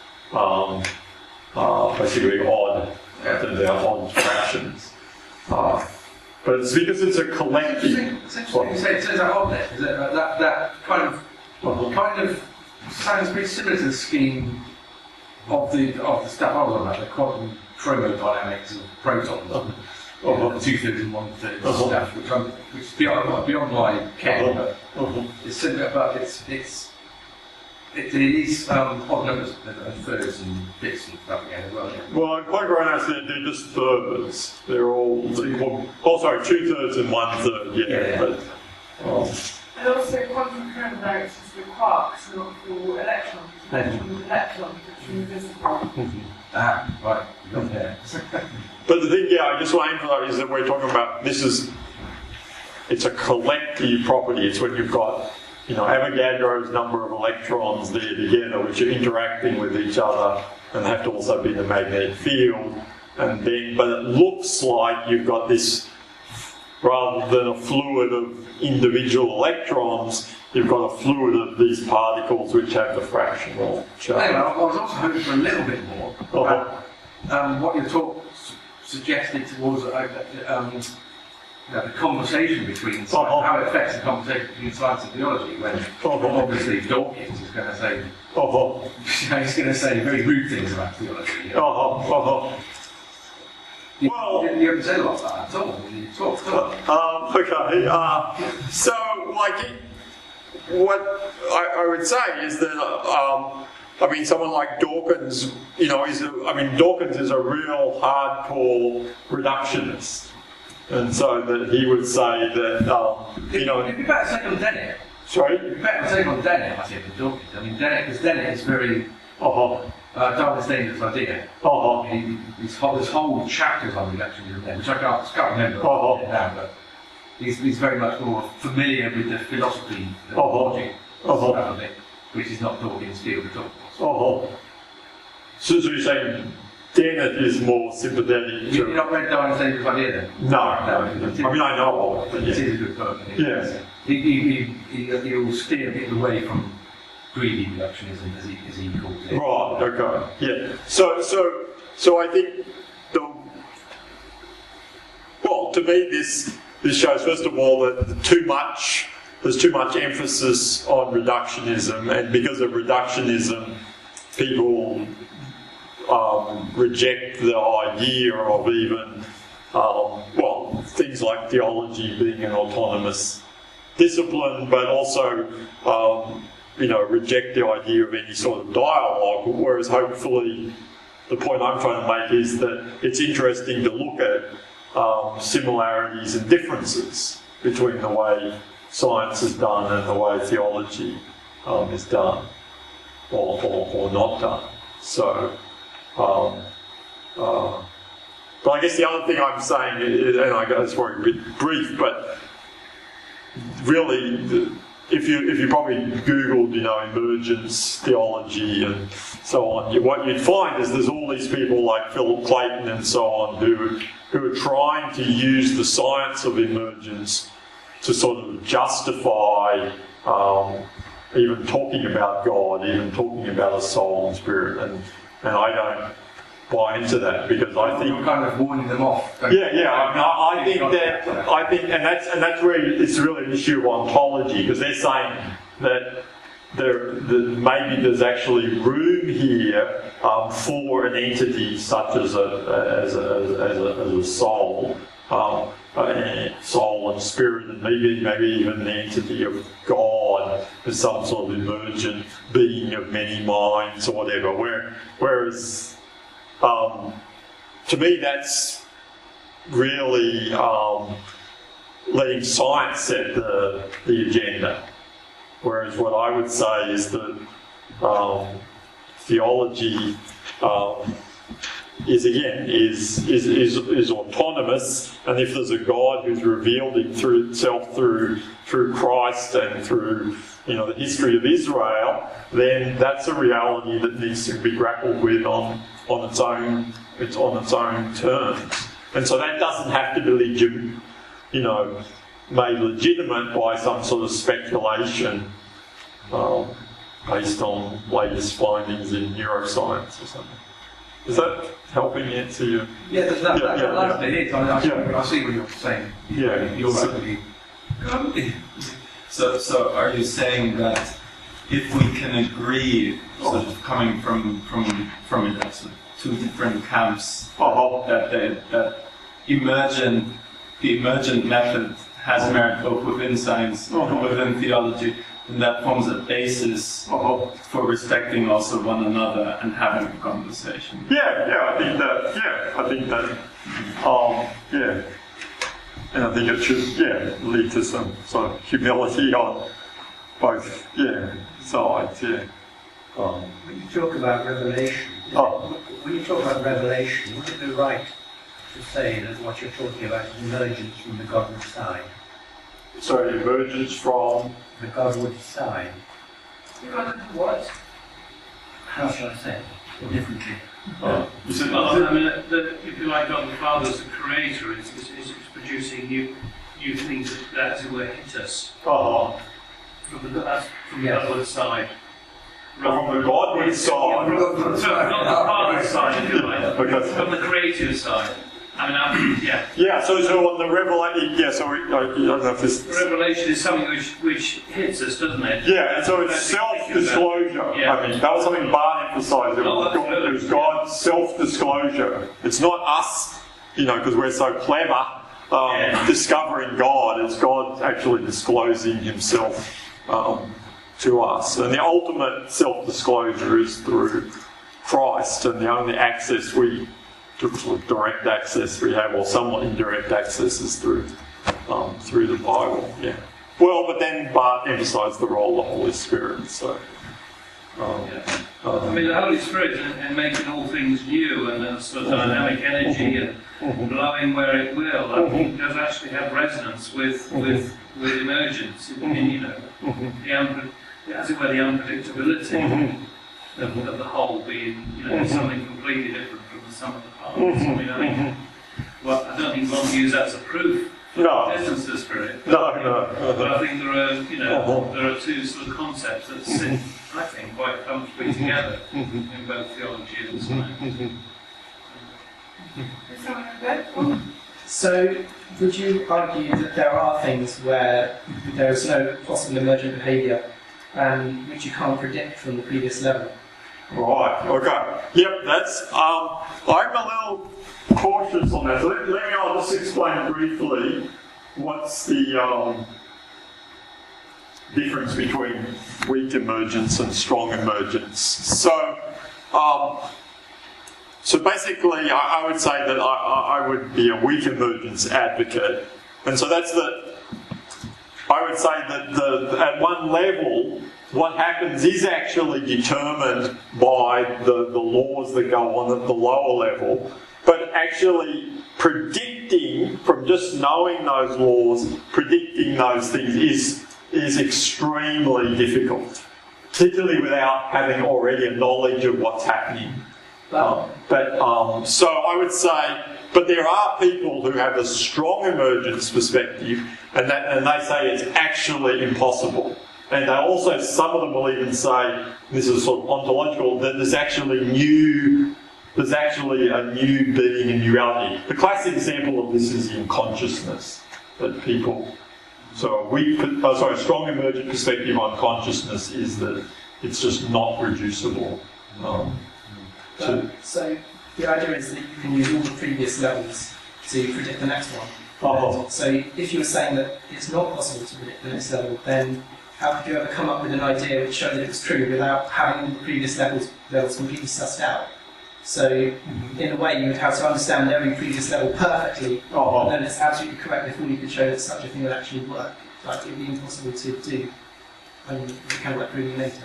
Basically odd. They're odd fractions. But it's because it's a collective. It's interesting you say it's oddness. Is it that kind of sounds pretty similar to the scheme of the stuff I was on about, the quantum chromodynamics of protons. The 2/3 and 1/3 stuff, which is beyond my ken, but it's similar. But it is odd numbers and thirds and bits and stuff again as well. Yeah. Well, quite right now, they're just thirds. They're all 2/3 and 1/3. Yeah. But, and also quantum chromodynamics is for quarks, not for electrons. Electrons, which are invisible. Right. Yeah. But the thing, I just want to emphasize is that we're talking about it's a collective property. It's when you've got, Avogadro's number of electrons there together, which are interacting with each other, and they have to also be in the magnetic field. But it looks like you've got this, rather than a fluid of individual electrons, you've got a fluid of these particles which have the fractional charge. Anyway, I was also hoping for a little bit more about what your talk suggested towards the conversation between science, how it affects the conversation between science and theology, when obviously Dawkins is going to say he's going to say very rude things about theology. You haven't said a lot about that at all. You talk. Okay. So, what I would say is that someone like Dawkins, Dawkins is a real hardcore reductionist, and so that he would say that It'd be better to take on Dennett. Sorry. It'd be better to take on Dennett, I think, than Dawkins. Because Dennett is very Darwin's dangerous idea. His whole chapters on reductionism, which I can't remember now, but he's very much more familiar with the philosophy of logic of it, which is not Dawkins' field at all. So you're saying Dennett is more sympathetic to... You've not read Darwin's dangerous idea then? No. I know of it. It is a good book. Yes. He'll steer a bit away from greedy reductionism, as he calls it. Right, okay. Yeah. So I think to me this shows first of all that there's too much emphasis on reductionism, and because of reductionism, people reject the idea of even things like theology being an autonomous discipline, but also reject the idea of any sort of dialogue, whereas hopefully the point I'm trying to make is that it's interesting to look at similarities and differences between the way science is done and the way theology is done or not done. So, but I guess the other thing I'm saying is, and I guess it's very a bit brief, but really, if you probably Googled, emergence theology and so on, what you'd find is there's all these people like Philip Clayton and so on who are trying to use the science of emergence to sort of justify even talking about God, even talking about a soul and spirit, and I don't buy into that because I think you're kind of warning them off. I think, and that's where it's really an issue of ontology, because they're saying that maybe there's actually room here for an entity such as a soul, soul and spirit, and maybe even the entity of God as some sort of emergent being of many minds or whatever. Whereas, to me, that's really letting science set the agenda. Whereas what I would say is that theology is autonomous, and if there's a God who's revealed himself through Christ and through the history of Israel, then that's a reality that needs to be grappled with on its own terms. And so that doesn't have to be made legitimate by some sort of speculation based on latest findings in neuroscience or something. Is that helping answer you? Yeah, that's it. I see what you're saying. Yeah. You're right. So are you saying that if we can agree, sort of coming from two different camps, that the emergent method has merit both within science and within theology, and that forms a basis for respecting also one another and having a conversation? I think that. And I think it should, lead to some sort of humility on both, sides, When you talk about revelation, would it be right to say that what you're talking about is emergence from the Godward side? Sorry, emergence from the Godward side. What? How shall I say it differently? If you like, God the Father as a creator is producing new things that, as it were, hit us from the Godward side. From the Godward side. Not the Father's side, if you like, from the creative side. So on the revelation, I don't know if this... Revelation is something which hits us, doesn't it? Yeah, and so it's self-disclosure. Yeah. I mean, that was something Bart emphasised. It was God's self-disclosure. It's not us, because we're so clever, discovering God. It's God actually disclosing himself to us. And the ultimate self-disclosure is through Christ, and the only access direct access we have, or somewhat indirect access, is through the Bible. Yeah. Well, but then Bart emphasised the role of the Holy Spirit. So. The Holy Spirit and making all things new and a sort of dynamic energy and blowing where it will, I think does actually have resonance with emergence. As it were, the unpredictability of the whole being something completely different from the sum of the parts. I don't think one views that as a proof of the existence of the Spirit. No. But I think there are two sort of concepts that sit, I think, quite comfortably together in both theology and science. So, would you argue that there are things where there is no possible emergent behaviour and which you can't predict from the previous level? Right, okay. Yep, that's, I'm a little cautious on that. So I'll just explain briefly what's the difference between weak emergence and strong emergence. So basically, I would say that I would be a weak emergence advocate. And so that's I would say that at one level, what happens is actually determined by the laws that go on at the lower level. But actually predicting, from just knowing those laws, predicting those things is extremely difficult, particularly without having already a knowledge of what's happening. So I would say, but there are people who have a strong emergence perspective, and they say it's actually impossible. And they also, some of them will even say, this is sort of ontological, that there's actually a new being, a new reality. The classic example of this is in consciousness, that people So a strong emergent perspective on consciousness is that it's just not reducible. So the idea is that you can use all the previous levels to predict the next one. So if you were saying that it's not possible to predict the next level, then how could you ever come up with an idea which showed that it was true without having all the previous levels completely sussed out? So in a way you would have to understand every previous level perfectly, and then it's absolutely correct before you could show that such a thing would actually work. Like it would be impossible to do, and you kind of like proving later.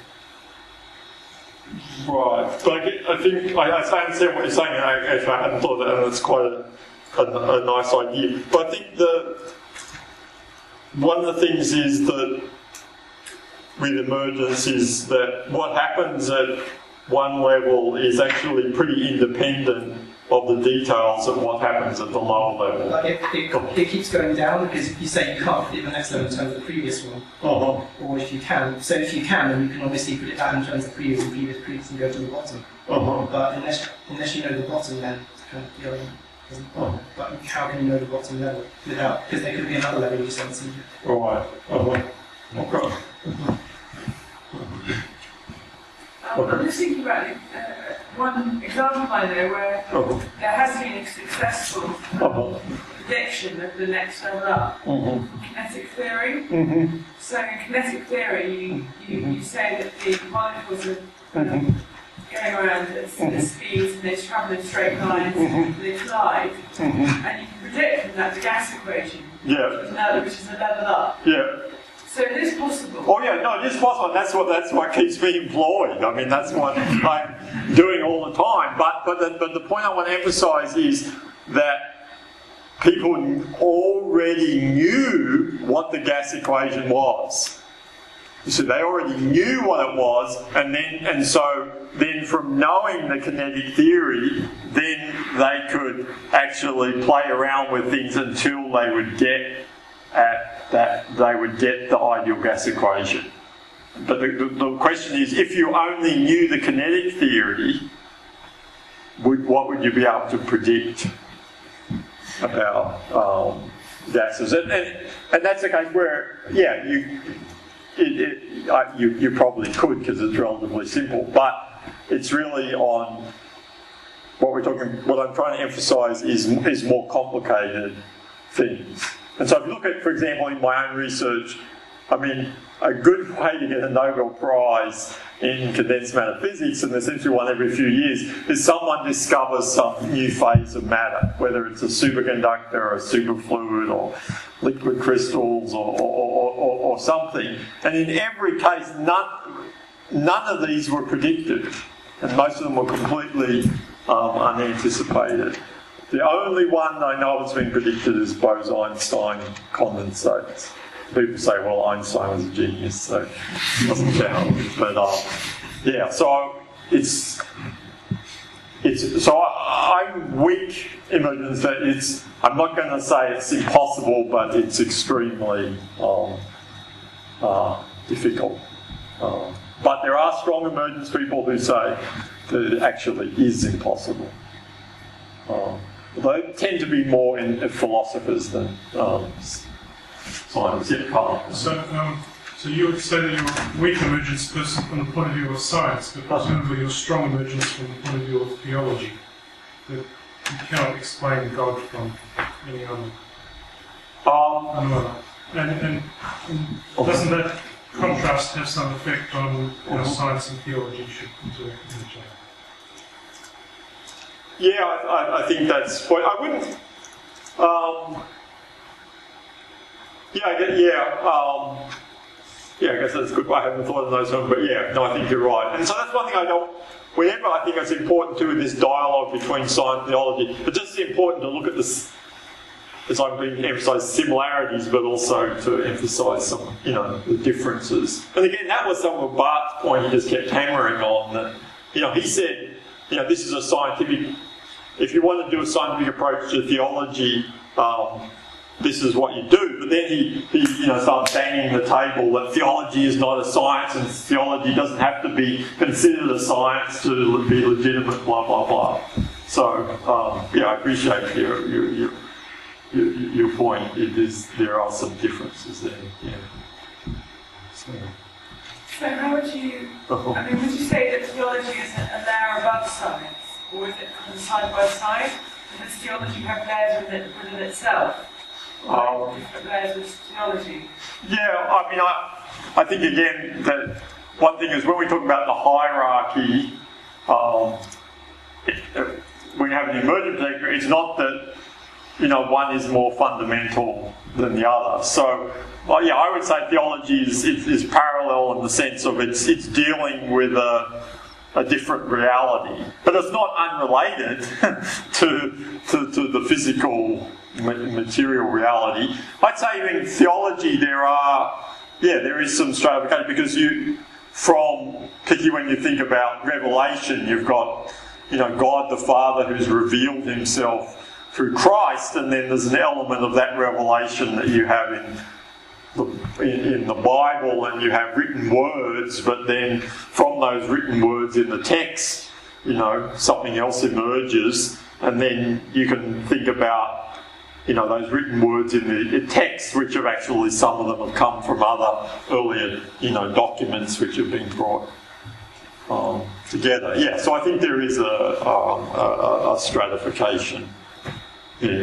Right, but I think I understand what you're saying. Actually, I hadn't thought of that, and it's quite a nice idea. But I think one of the things is that with emergence is that what happens at one level is actually pretty independent of the details of what happens at the lower level. Like it keeps going down because if you say you can't predict the next level in terms of the previous one, or if you can, so if you can, then you can obviously predict that in terms of previous and go to the bottom. But unless you know the bottom, then kind of going doesn't bother. But how can you know the bottom level without? Because there could be another level you just haven't seen yet. Right. Okay. I'm just thinking about one example I know where there has been a successful prediction of the next level up. Kinetic theory. So in kinetic theory, you say that the particles are going around at speeds and they travel in straight lines and they collide. And you can predict from that the gas equation, which is a level up. So it is possible. Oh yeah, no, it is possible. That's what keeps me employed. I mean, that's what I'm doing all the time. But the point I want to emphasise is that people already knew what the gas equation was. So they already knew what it was, and so from knowing the kinetic theory, then they could actually play around with things until they would get the ideal gas equation. But the question is, if you only knew the kinetic theory, what would you be able to predict about gases? And that's the case where, you probably could because it's relatively simple. But it's really on what I'm trying to emphasise is more complicated things. And so if you look at, for example, in my own research, I mean, a good way to get a Nobel Prize in condensed matter physics, and there's essentially one every few years, is someone discovers some new phase of matter, whether it's a superconductor or a superfluid or liquid crystals or something. And in every case, none of these were predicted, and most of them were completely unanticipated. The only one I know that's been predicted is Bose-Einstein condensates. People say, well, Einstein was a genius, so it doesn't count. But so I'm weak emergence that I'm not going to say it's impossible, but it's extremely difficult. But there are strong emergence people who say that it actually is impossible. They tend to be more in philosophers than scientists. Yeah, Carl. So you would say that you're a weak emergence person from the point of view of science, but presumably you're strong emergence from the point of view of theology. That you cannot explain God from any other. And doesn't that contrast have some effect on how science and theology should interact with each other? Yeah, I think that's what I wouldn't. I guess that's good. I haven't thought of those ones, but I think you're right. And so that's one thing whenever I think it's important to this dialogue between science and theology, it's just important to look at this, as I've been emphasising similarities, but also to emphasise some, the differences. And again, that was some of Barth's point he just kept hammering on, that, he said, this is a scientific, if you want to do a scientific approach to theology, this is what you do. But then he started banging the table that theology is not a science and theology doesn't have to be considered a science to be legitimate, blah, blah, blah. So, I appreciate your your point. There are some differences there. Yeah. So how would you? I mean, would you say that theology is a layer above science, or is it kind of side by side? Does theology have layers within itself? Different layers of theology. Yeah, I mean, I think again that one thing is when we talk about the hierarchy, when you have an emergent perspective, it's not that one is more fundamental than the other. So, yeah, I would say theology is parallel in the sense of it's dealing with a different reality, but it's not unrelated to the physical material reality. I'd say in theology there is some stratification because particularly when you think about Revelation, you've got God the Father who's revealed himself through Christ, and then there's an element of that revelation that you have in the Bible, and you have written words, but then from those written words in the text, something else emerges, and then you can think about those written words in the text, which have actually, some of them have come from other earlier, documents which have been brought together. Yeah, so I think there is a stratification. Yeah.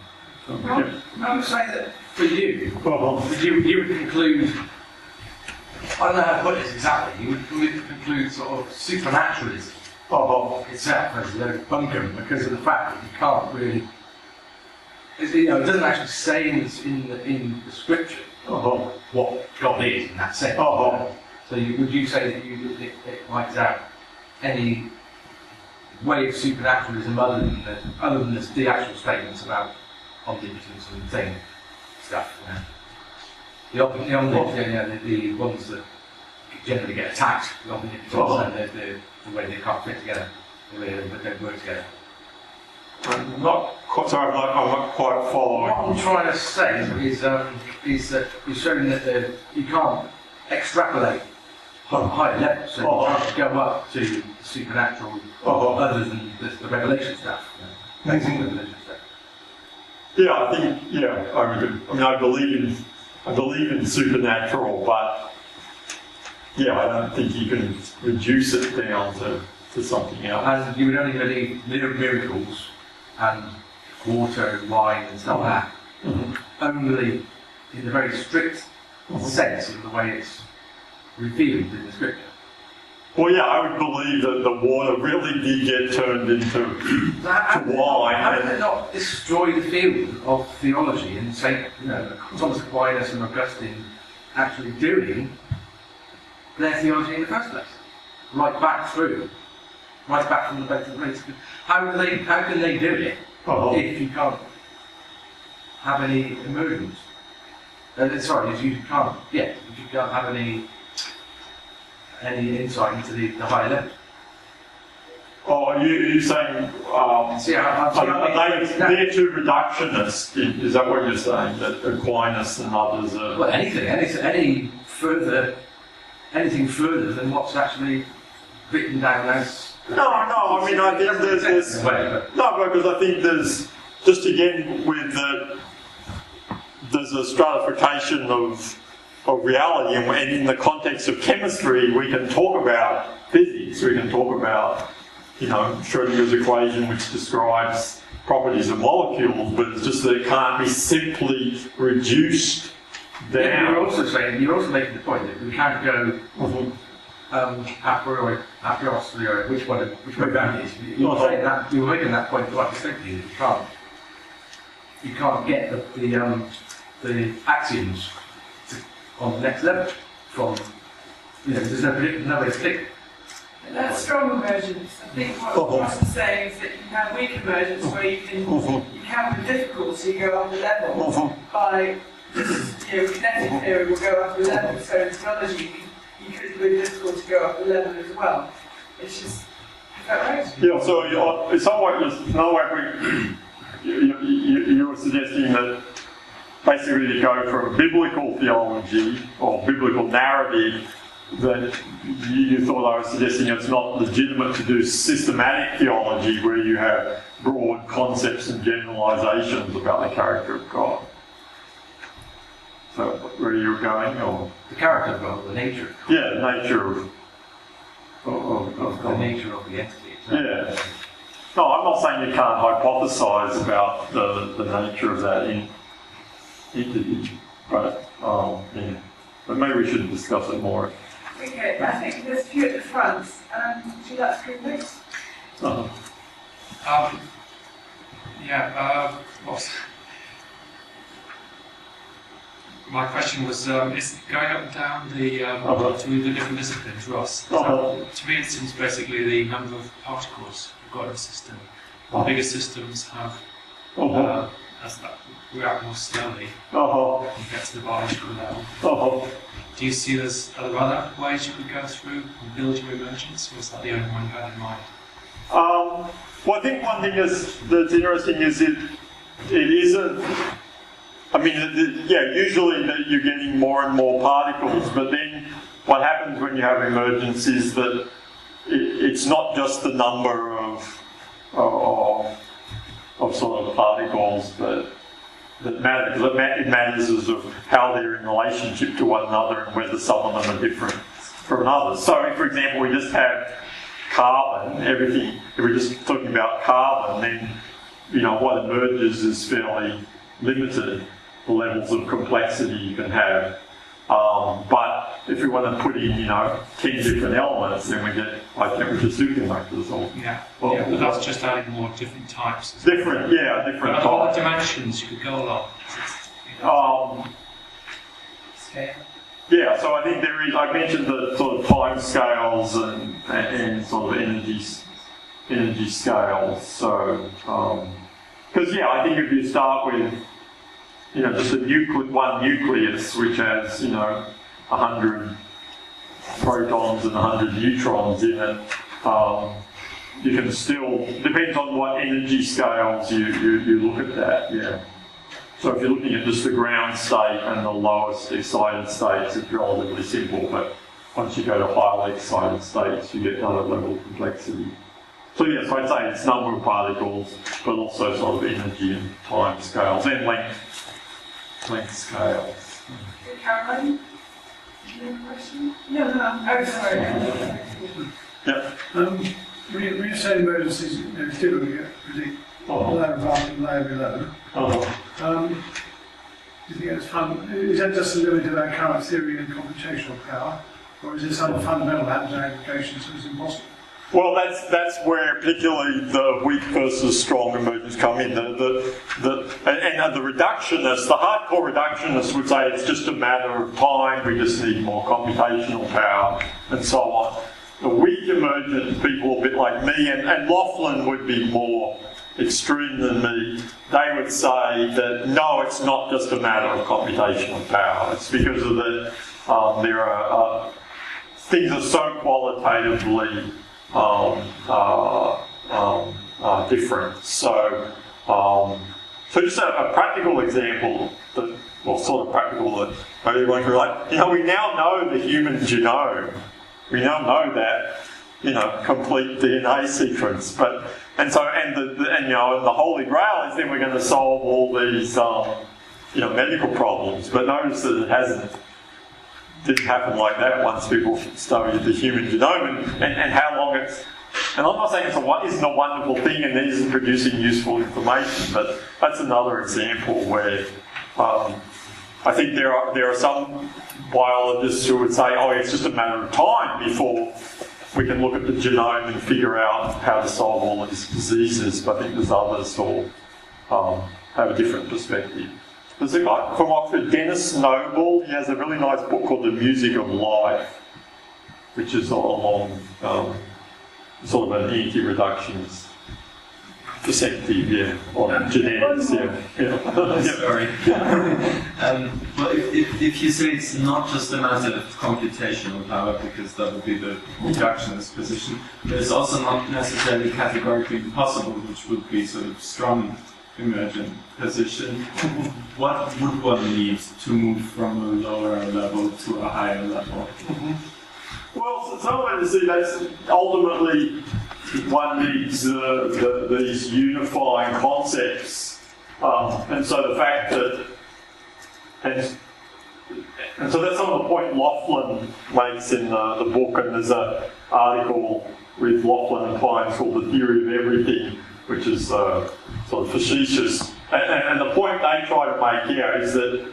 I would say that for you, you would conclude, I don't know how to put this exactly, you would conclude sort of supernaturalism itself as a bunkum because of the fact that you can't really, it doesn't actually say in the scripture what God is in that sense. So would you say that it wipes out any way of supernaturalism other than the actual statements about omnipotence and thing stuff? The omnipotence, the ones that generally get attacked, the omnipotence and the way they can't fit together, the way they don't work together. I'm not quite following. What I'm trying to say is that you're showing that you can't extrapolate on higher levels, so you can't go up to the supernatural other than the revelation stuff. Amazing revelation stuff. Yeah, I think I believe in supernatural, but I don't think you can reduce it down to something else. And you would only believe miracles and water and wine and stuff like that, only in the very strict sense of the way it's revealed in the scripture. Well, yeah, I would believe that the water really did get turned into wine. How did it not destroy the field of theology and say, Thomas Aquinas and Augustine actually doing their theology in the first place? Right back from the base of the place. How can they do it if you can't have any emergence? If you can't have any insight into the higher level. Oh, are you saying they're too reductionist? Is that what you're saying? That Aquinas and others are... Well, anything further than what's actually written down as... No, I mean, I think there's no, because I think there's, just again, there's a stratification of reality, and in the context of chemistry, we can talk about physics, we can talk about, Schrödinger's equation, which describes properties of molecules, but it's just that it can't be simply reduced down. Yeah, you're also making the point that we can't go a priori, which way down it is. You're making that point quite distinctly. You can't get the axioms on the next level from, there's no way to predict. That's strong emergence. I think what Ross is saying is that you can have weak emergence where you can with difficulty go up a level by kinetic theory will go up a level, so in theology you could with difficulty go up a level as well. It's just, is that right? Yeah, so in some way, you were suggesting that basically to go from biblical theology or biblical narrative, that you thought I was suggesting it's not legitimate to do systematic theology where you have broad concepts and generalisations about the character of God. So, where you're going, or The character of God, the nature of God. yeah, the nature of The God. nature of the entity. Yeah. No, I'm not saying you can't hypothesise about the nature of that entity, but yeah. But maybe we should discuss it more. Okay, I think there's a few at the front. Would you like to go next? Uh-huh. My question was, is going up and down to the different disciplines, Ross. To me, it seems basically the number of particles you've got in a system. The bigger systems have as that react more slowly compared to the biological level. Do you see are there other ways you could go through and build your emergence, or is that the only one you had in mind? Well, I think one thing that's interesting is it isn't. I mean, usually that you're getting more and more particles, but then what happens when you have emergence is that it's not just the number of sort of particles that matter. It matters as of how they're in relationship to one another and whether some of them are different from others. So, if, for example, we just have carbon, everything. If we're just talking about carbon, then what emerges is fairly limited. The levels of complexity you can have. But if we want to put in, 10 different elements, then we get like temperature superconductors or... But that's just adding more different types. Different But types. other dimensions you could go along. Scale. Yeah, so I think there is, I mentioned the sort of time scales and sort of energy scales. So, because I think if you start with just one nucleus which has, 100 protons and 100 neutrons in it, you can still, depends on what energy scales you look at that, yeah. So if you're looking at just the ground state and the lowest excited states, it's relatively simple, but once you go to highly excited states, you get another level of complexity. So yes, I'd say it's number of particles, but also sort of energy and time scales and length scales. Caroline? Do you have a question? No. Oh, sorry. Yep. When you say emergencies, it's difficult to predict low above and low below. Do you think that's is that just a limit of our current theory and computational power, or is there some fundamental happens in applications so it's impossible? Well, that's where particularly the weak versus strong emergence come in. And the reductionists, the hardcore reductionists would say it's just a matter of time, we just need more computational power, and so on. The weak emergent people, a bit like me, and Laughlin would be more extreme than me, they would say that no, it's not just a matter of computational power. It's because of there are things are so qualitatively different. So just a practical example, sort of practical that maybe everyone can relate. We now know the human genome. We now know that, complete DNA sequence. And the Holy Grail is then we're going to solve all these, medical problems. But notice that it didn't happen like that once people studied the human genome and how long it's. And I'm not saying it isn't a wonderful thing and it isn't producing useful information, but that's another example where I think there are some biologists who would say, it's just a matter of time before we can look at the genome and figure out how to solve all these diseases. But I think there's others who have a different perspective. There's a guy from Oxford, Dennis Noble. He has a really nice book called The Music of Life, which is along sort of an anti-reductionist perspective, on genetics, Sorry. But if you say it's not just a matter of computational power, because that would be the reductionist position, but it's also not necessarily categorically impossible, which would be sort of strong emergent position. What would one need to move from a lower level to a higher level? Well, some way to see that's ultimately one needs these unifying concepts. And so the fact that, and so that's some of the point Laughlin makes in the book, and there's an article with Laughlin and Klein called The Theory of Everything, which is sort of facetious. And the point they try to make here is that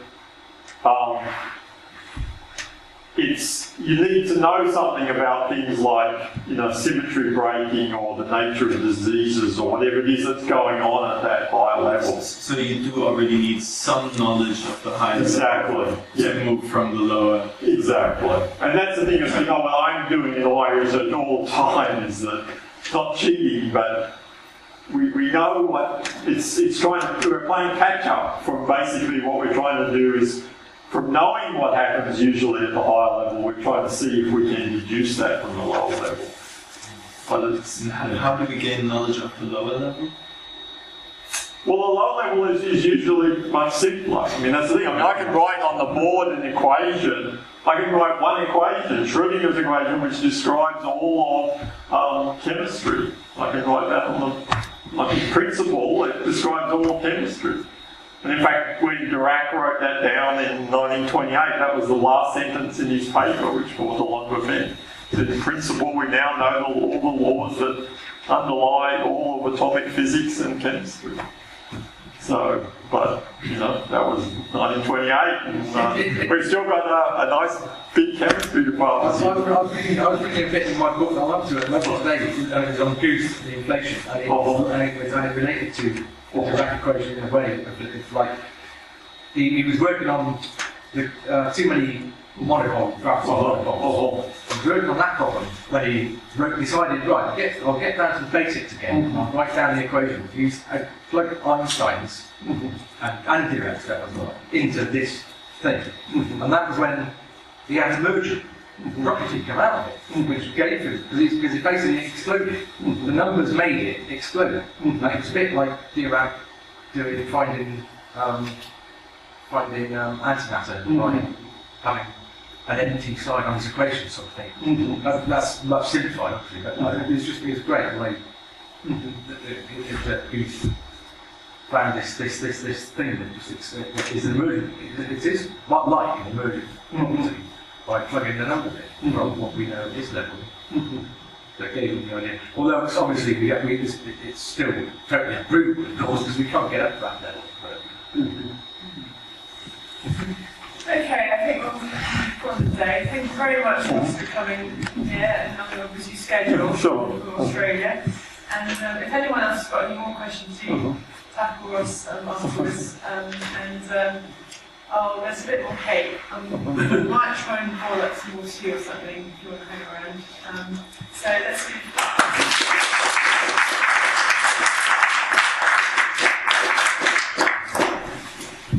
you need to know something about things like, symmetry breaking or the nature of diseases or whatever it is that's going on at that high level. So you do already need some knowledge of the high level to move from the lower. Exactly. And that's the thing, is, what I'm doing in my research all the time is that it's not cheating, but we know what it's trying to do. We're playing catch up from basically what we're trying to do is, from knowing what happens usually at the higher level, we're trying to see if we can deduce that from the lower level. But it's, how do we gain knowledge of the lower level? Well, the lower level is usually much simpler. I mean, that's the thing. I can write on the board an equation. I can write one equation, Schrödinger's equation, which describes all of chemistry. I can write that on in principle, it describes all of chemistry. And in fact, when Dirac wrote that down in 1928, that was the last sentence in his paper, which caused a lot of effect. That in principle, we now know all the laws that underlie all of atomic physics and chemistry. So, but, that was 1928, and we've still got a nice big chemistry department. I was reading a bit in my book, I'll up to it today, and it was on Goose, the inflation, and it related to the Dirac equation in a way. It's like he was working on the too many monopoles, graphs of monopoles. He was working on that problem when he decided, right, I'll get down to the basics again. I'll write down the equations. Use plug Einstein's and Dirac's as well into this thing, and that was when he had emergent property come out of it, which gave him, because it basically exploded. The numbers made it explode. And it was a bit like Dirac finding antimatter by having an empty side on his equation, sort of thing. That's much simplified, obviously, but it's great the way that he's found this thing that just is an emergent. It is like an emergent property. By plugging the numbers in from what we know at this level, that gave him the idea. Although it's obviously it's still totally unproven, of course, because we can't get up to that level. Okay, I think we'll call it today. Thank you very much for coming here and having your busy schedule for Australia. And if anyone else has got any more questions, do tackle us afterwards. Oh, there's a bit more cake. We might try and pour like some more tea or something if you want to hang around. So let's do